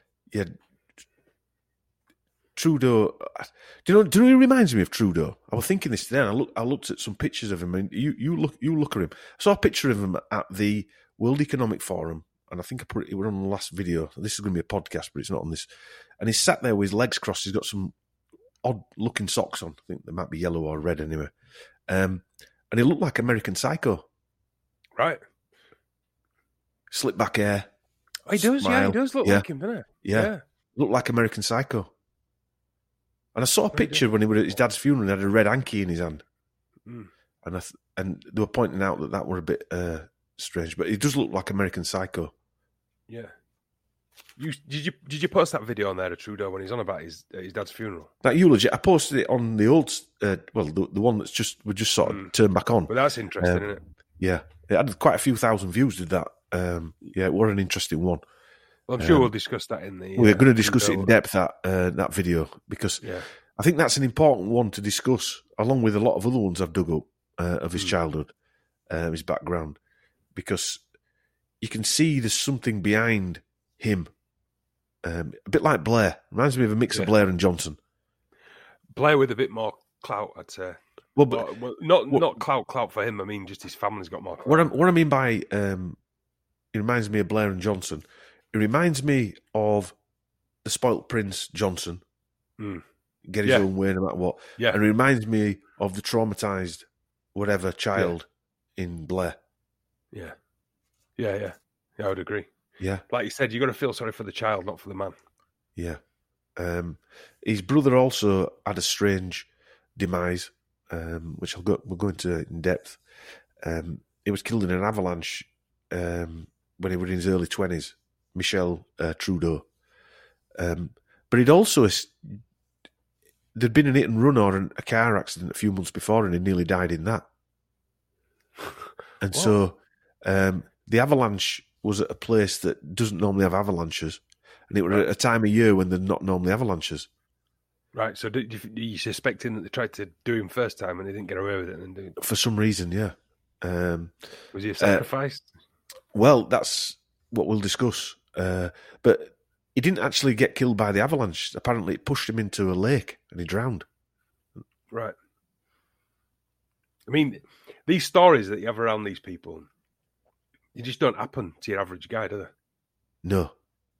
Trudeau, do you know he reminds me of Trudeau? I was thinking this today, and I looked at some pictures of him, and you look at him. I saw a picture of him at the World Economic Forum, and I think I put it on the last video. This is going to be a podcast, but it's not on this. And he's sat there with his legs crossed. He's got some odd-looking socks on. I think they might be yellow or red anyway. And he looked like American Psycho. Right. Slick back hair. Oh, he does, smile. yeah. He does look like him, doesn't he? Yeah. Looked like American Psycho. And I saw a picture when he was at his dad's funeral. He had a red hanky in his hand, and they were pointing out that were a bit strange. But he does look like American Psycho. Yeah. Did you post that video on there of Trudeau when he's on about his dad's funeral? That eulogy, I posted it on the old, the one that's we just sort of turned back on. But that's interesting, isn't it? Yeah, it had quite a few thousand views. Did that? It was an interesting one. Well, I'm sure we'll discuss that in the. We're going to discuss it in depth that video because I think that's an important one to discuss, along with a lot of other ones I've dug up of his childhood, his background, because you can see there's something behind him. A bit like Blair. Reminds me of a mix of Blair and Johnson. Blair with a bit more clout, I'd say. Well, not clout for him. I mean, just his family's got more clout. What I mean by it reminds me of Blair and Johnson. It reminds me of the spoilt prince Johnson. Get his own way no matter what. Yeah. And it reminds me of the traumatized whatever child in Blair. Yeah, I would agree. Yeah. Like you said, you've got to feel sorry for the child, not for the man. Yeah. His brother also had a strange demise, which we'll go into in depth. He was killed in an avalanche when he was in his early 20s, Michel Trudeau. But he'd also, there'd been an hit and run or a car accident a few months before, and he nearly died in that. And so the avalanche was at a place that doesn't normally have avalanches, and it was at a time of year when there's not normally avalanches. Right, so are you suspecting that they tried to do him first time and they didn't get away with it? And For some reason, yeah. Was he sacrificed? Well, that's what we'll discuss. But he didn't actually get killed by the avalanche. Apparently, it pushed him into a lake and he drowned. Right. I mean, these stories that you have around these people, you just don't happen to your average guy, do they? No.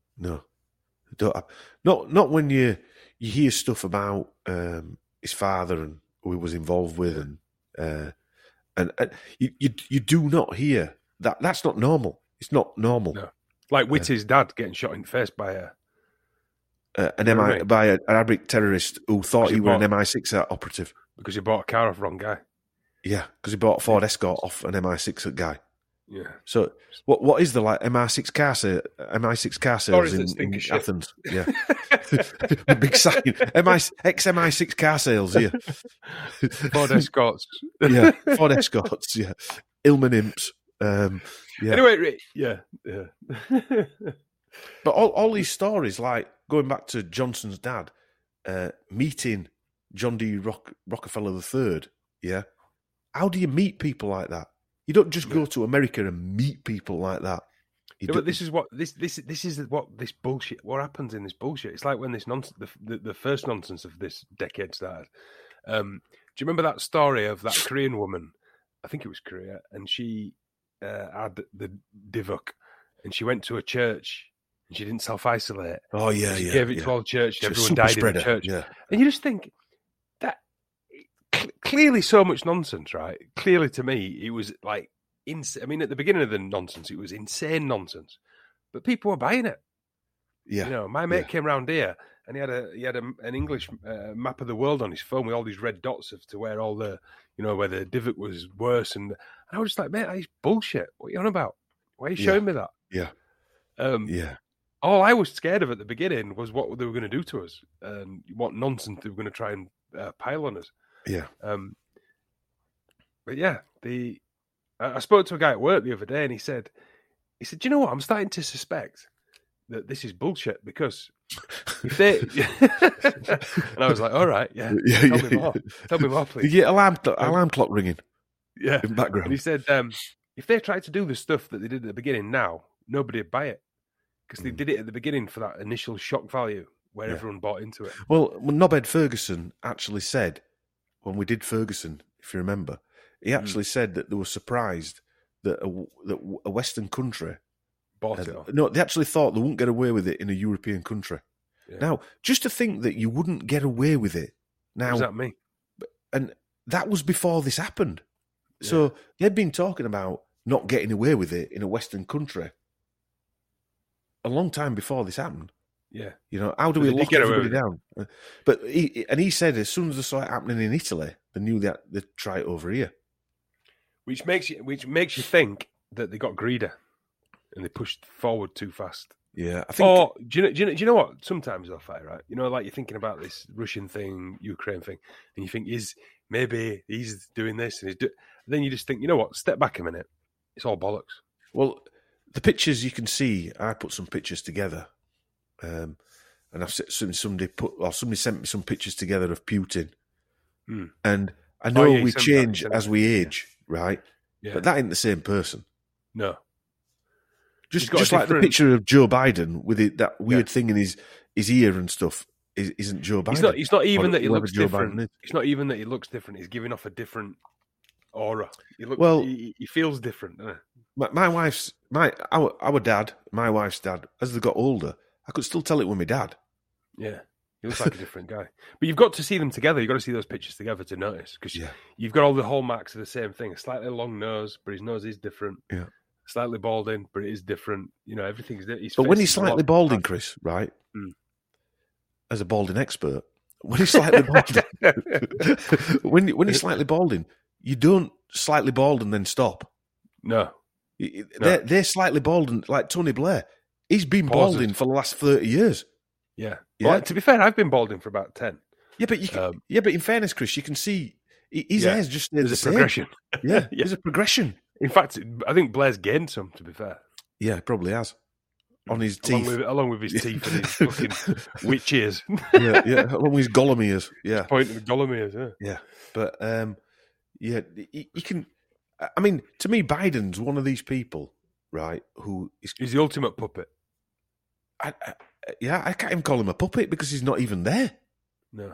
Not when you hear stuff about his father and who he was involved with, and you do not hear that. That's not normal. It's not normal. No. Like Whitty's dad getting shot in the face by by an Arabic terrorist who thought he was an MI6 operative because he bought a car off the wrong guy. Yeah, because he bought a Ford Escort off an MI6 guy. Yeah. So what is the MI6 car sales in Athens? Yeah, a big sign. ex-MI6 car sales here. Ford Escorts. Yeah, Ford Escorts. Yeah, Ilman Imps. Yeah. Anyway, yeah. But all these stories, like going back to Johnson's dad, meeting John D. Rockefeller III. Yeah, how do you meet people like that? You don't just go to America and meet people like that. But this is what this is what this bullshit. What happens in this bullshit? It's like when this nonsense, the first nonsense of this decade started. Do you remember that story of that Korean woman? I think it was Korea, and she had the divuk, and she went to a church and she didn't self-isolate. Oh yeah, she gave it to all the church. And everyone died in the church. Yeah. And you just think that clearly so much nonsense, right? Clearly to me, it was like I mean, at the beginning of the nonsense, it was insane nonsense, but people were buying it. Yeah, you know, my mate came round here and he had an English map of the world on his phone with all these red dots as to where all the, you know, where the divot was worse, and I was just like, mate, that's bullshit. What are you on about? Why are you showing me that? Yeah, yeah. All I was scared of at the beginning was what they were going to do to us, and what nonsense they were going to try and pile on us. Yeah. But yeah, I spoke to a guy at work the other day, and he said, do you know what? I'm starting to suspect that this is bullshit, because if they and I was like, all right, yeah, tell me more, please. You get alarm clock ringing, yeah, in the background. And he said, if they tried to do the stuff that they did at the beginning now, nobody would buy it, because they did it at the beginning for that initial shock value where everyone bought into it. Well, Nobed Ferguson actually said, when we did Ferguson, if you remember, he actually said that they were surprised that a Western country bought it off. No, they actually thought they wouldn't get away with it in a European country. Yeah. Now, just to think that you wouldn't get away with it. Now, what does that mean? And that was before this happened. Yeah. So they'd been talking about not getting away with it in a Western country a long time before this happened. Yeah. You know, how do we lock everybody down? But he said as soon as they saw it happening in Italy, they knew that they'd try it over here. Which makes you think that they got greedier and they pushed forward too fast. Yeah, I think. Or do you know what? Sometimes they'll fight, right? You know, like you're thinking about this Russian thing, Ukraine thing, and you think maybe he's doing this, and then you just think, you know what? Step back a minute. It's all bollocks. Well, the pictures you can see, I put some pictures together, and I've seen somebody sent me some pictures together of Putin, and I know we change as we age, right? Yeah. But that ain't the same person. No. Just like the picture of Joe Biden with that weird thing in his ear and stuff isn't Joe Biden. It's not even that he looks different. It's not even that he looks different. He's giving off a different aura. He feels different. Doesn't he? Our dad, my wife's dad, as they got older, I could still tell it was my dad. Yeah. He looks like a different guy. But you've got to see them together. You've got to see those pictures together to notice, because you've got all the hallmarks of the same thing. A slightly long nose, but his nose is different. Yeah. Slightly balding, but it is different. You know, everything's different. But when he's slightly balding, Chris, right? as a balding expert, when he's slightly balding, when he's slightly balding, you don't slightly bald and then stop. No. They're slightly balding, like Tony Blair. He's been balding for the last 30 years. Yeah. Well, to be fair, I've been balding for about 10. Yeah, but but in fairness, Chris, you can see his hair's just there's a progression. Yeah, there's a progression. In fact, I think Blair's gained some, to be fair. Yeah, probably has. On his teeth. Along with his teeth and his fucking witch ears. yeah, along with his Gollum ears. Yeah. Pointing at Gollum ears, yeah. Yeah, but, you can... I mean, to me, Biden's one of these people, right, who is... He's the ultimate puppet. I can't even call him a puppet because he's not even there. No.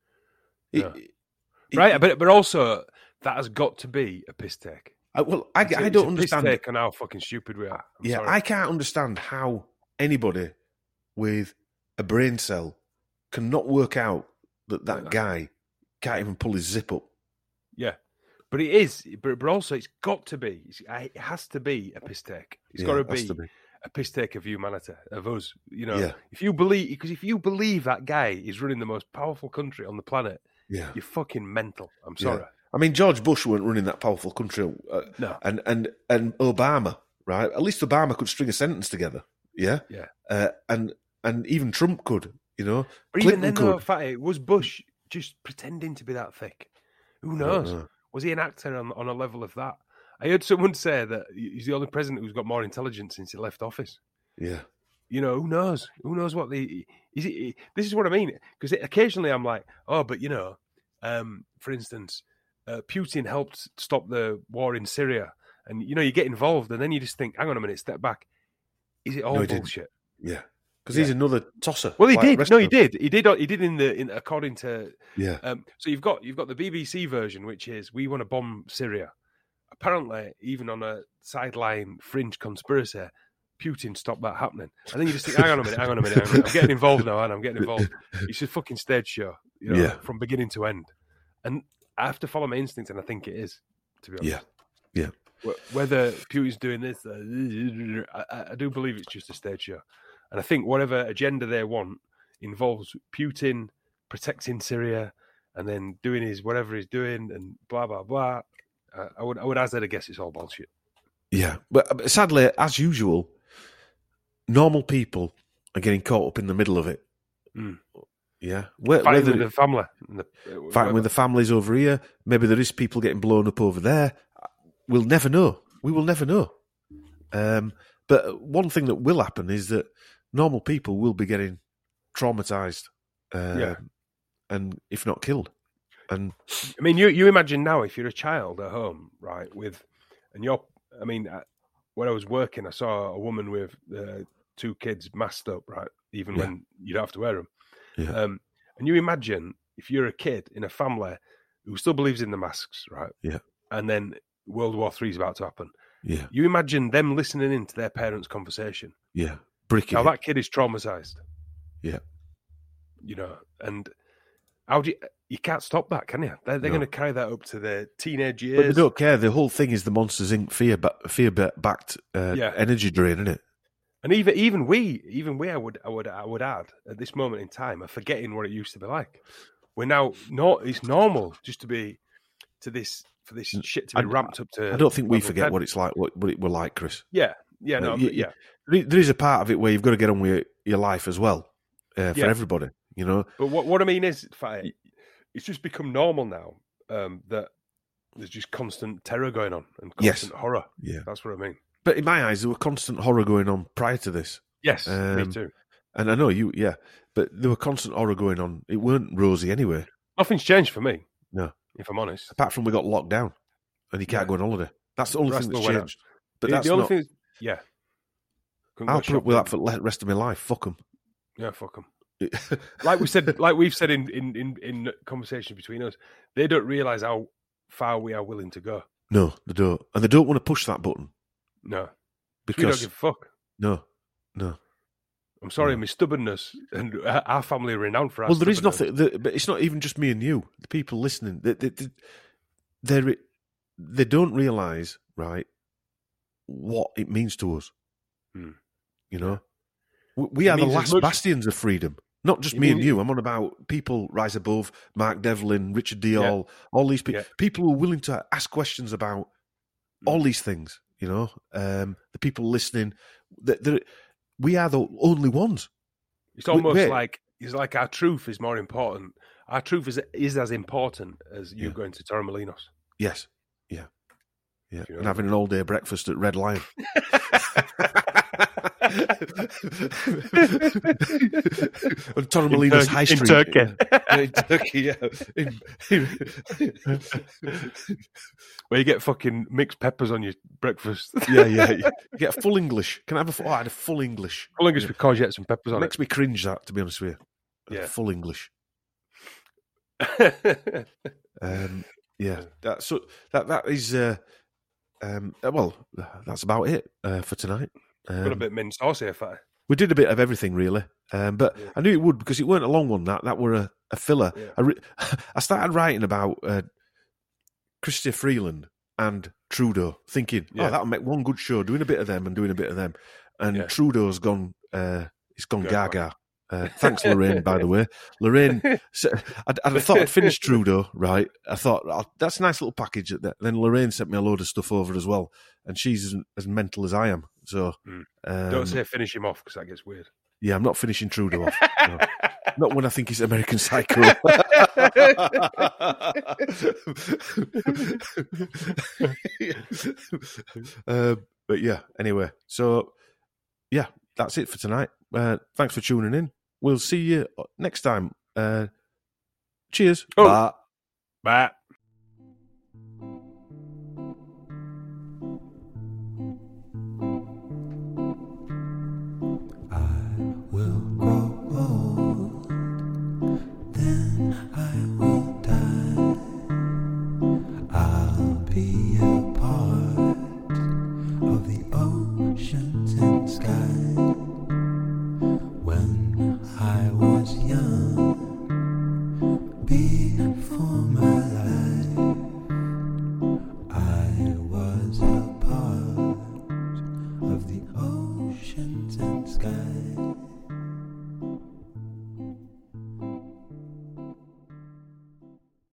Right, but also, that has got to be a piss take. I don't understand. Piss take on how fucking stupid we are. Sorry. I can't understand how anybody with a brain cell cannot work out that guy can't even pull his zip up. Yeah. But it is, but also it's got to be, it has to be a piss take. It's got to be a piss take of humanity, of us. You know, if you believe that guy is running the most powerful country on the planet, you're fucking mental. I'm sorry. Yeah. I mean, George Bush weren't running that powerful country. No. And Obama, right? At least Obama could string a sentence together. Yeah. Yeah. And even Trump could, you know. But Clinton even then, could. Fatty, was Bush just pretending to be that thick? Who knows? Was he an actor on a level of that? I heard someone say that he's the only president who's got more intelligence since he left office. Yeah. You know, who knows? Who knows what this is what I mean. Because occasionally I'm like, oh, but you know, for instance, Putin helped stop the war in Syria. And, you know, you get involved and then you just think, hang on a minute, step back. Is it all bullshit? Yeah. Because he's another tosser. Well, he did. No, he did. He did in according to... Yeah. So you've got the BBC version, which is, we want to bomb Syria. Apparently, even on a sideline fringe conspiracy, Putin stopped that happening. And then you just think, hang on a minute. I'm getting involved now, and I'm getting involved. It's a fucking stage show, you know, from beginning to end. And I have to follow my instincts, and I think it is, to be honest. Yeah. Whether Putin's doing this, I do believe it's just a stage show. And I think whatever agenda they want involves Putin protecting Syria and then doing his whatever he's doing and blah, blah, blah. I would hazard a guess it's all bullshit. Yeah. But sadly, as usual, normal people are getting caught up in the middle of it. Mm. Yeah. Fighting with the family. Fighting with the families over here. Maybe there is people getting blown up over there. We'll never know. We will never know. But one thing that will happen is that normal people will be getting traumatized, and if not killed. And I mean, you imagine now if you're a child at home, right? When I was working, I saw a woman with 2 kids masked up, right? Even when you don't have to wear them. Yeah. And you imagine if you're a kid in a family who still believes in the masks, right? Yeah. And then World War III is about to happen. Yeah. You imagine them listening into their parents' conversation. Yeah. Bricking. Now that kid is traumatized. Yeah. You know, and how do you can't stop that, can you? They're going to carry that up to their teenage years. But they don't care. The whole thing is the Monsters Inc. fear-backed energy drain, isn't it? And even we, I would add at this moment in time, are forgetting what it used to be like. We're now it's normal just to be for this shit to be ramped up to. I don't think we forget 10. what it's like, what it were like, Chris. Yeah. There is a part of it where you've got to get on with your life as well, for everybody, you know. But what I mean is, it's just become normal now that there's just constant terror going on and constant horror. Yeah, that's what I mean. But in my eyes, there were constant horror going on prior to this. Yes, me too. And I know you, but there were constant horror going on. It weren't rosy anyway. Nothing's changed for me. No, if I'm honest. Apart from we got locked down and you can't go on holiday. That's the only thing that's changed. But that's the only not. Thing is, I'll put up with that for the rest of my life. Fuck them. Yeah, fuck them. like we've said in conversation between us, they don't realise how far we are willing to go. No, they don't, and they don't want to push that button. No, because we don't give a fuck. No. I'm sorry, my stubbornness, and our family are renowned for our there is nothing. But it's not even just me and you. The people listening, they don't realise, right, what it means to us. Hmm. You know, we are the last bastions of freedom. Not just me and you. I'm on about people rise above, Mark Devlin, Richard Diall, all these people. People who are willing to ask questions about all these things, you know. The people listening, we are the only ones. It's almost like our truth is more important. Our truth is as important as you going to Torremolinos. Yes. Yeah. And having an all-day breakfast at Red Lion. On Torremolinos High Street. In Turkey. In Turkey, yeah. Where you get fucking mixed peppers on your breakfast. Yeah. You get a full English. Can I have I had a full English. Full English with courgette and peppers on it. Makes me cringe, that, to be honest with you. Yeah. Full English. That is... well, that's about it for tonight. Got a bit mint sauce here, Fatty. We did a bit of everything, really. But I knew it would, because it weren't a long one. That were a filler. Yeah. I started writing about Chrystia Freeland and Trudeau, thinking, that'll make one good show, doing a bit of them and doing a bit of them. And Trudeau's gone, he's gone gaga. Thanks, Lorraine, by the way. Lorraine, I thought I'd finished Trudeau, right? I thought, that's a nice little package. Then Lorraine sent me a load of stuff over as well. And she's as mental as I am. So don't say finish him off, because that gets weird. Yeah, I'm not finishing Trudeau off. No. Not when I think he's American Psycho. But yeah, anyway. So, yeah, that's it for tonight. Thanks for tuning in. We'll see you next time. Cheers. Oh. Bye. Be a part of the oceans and skies.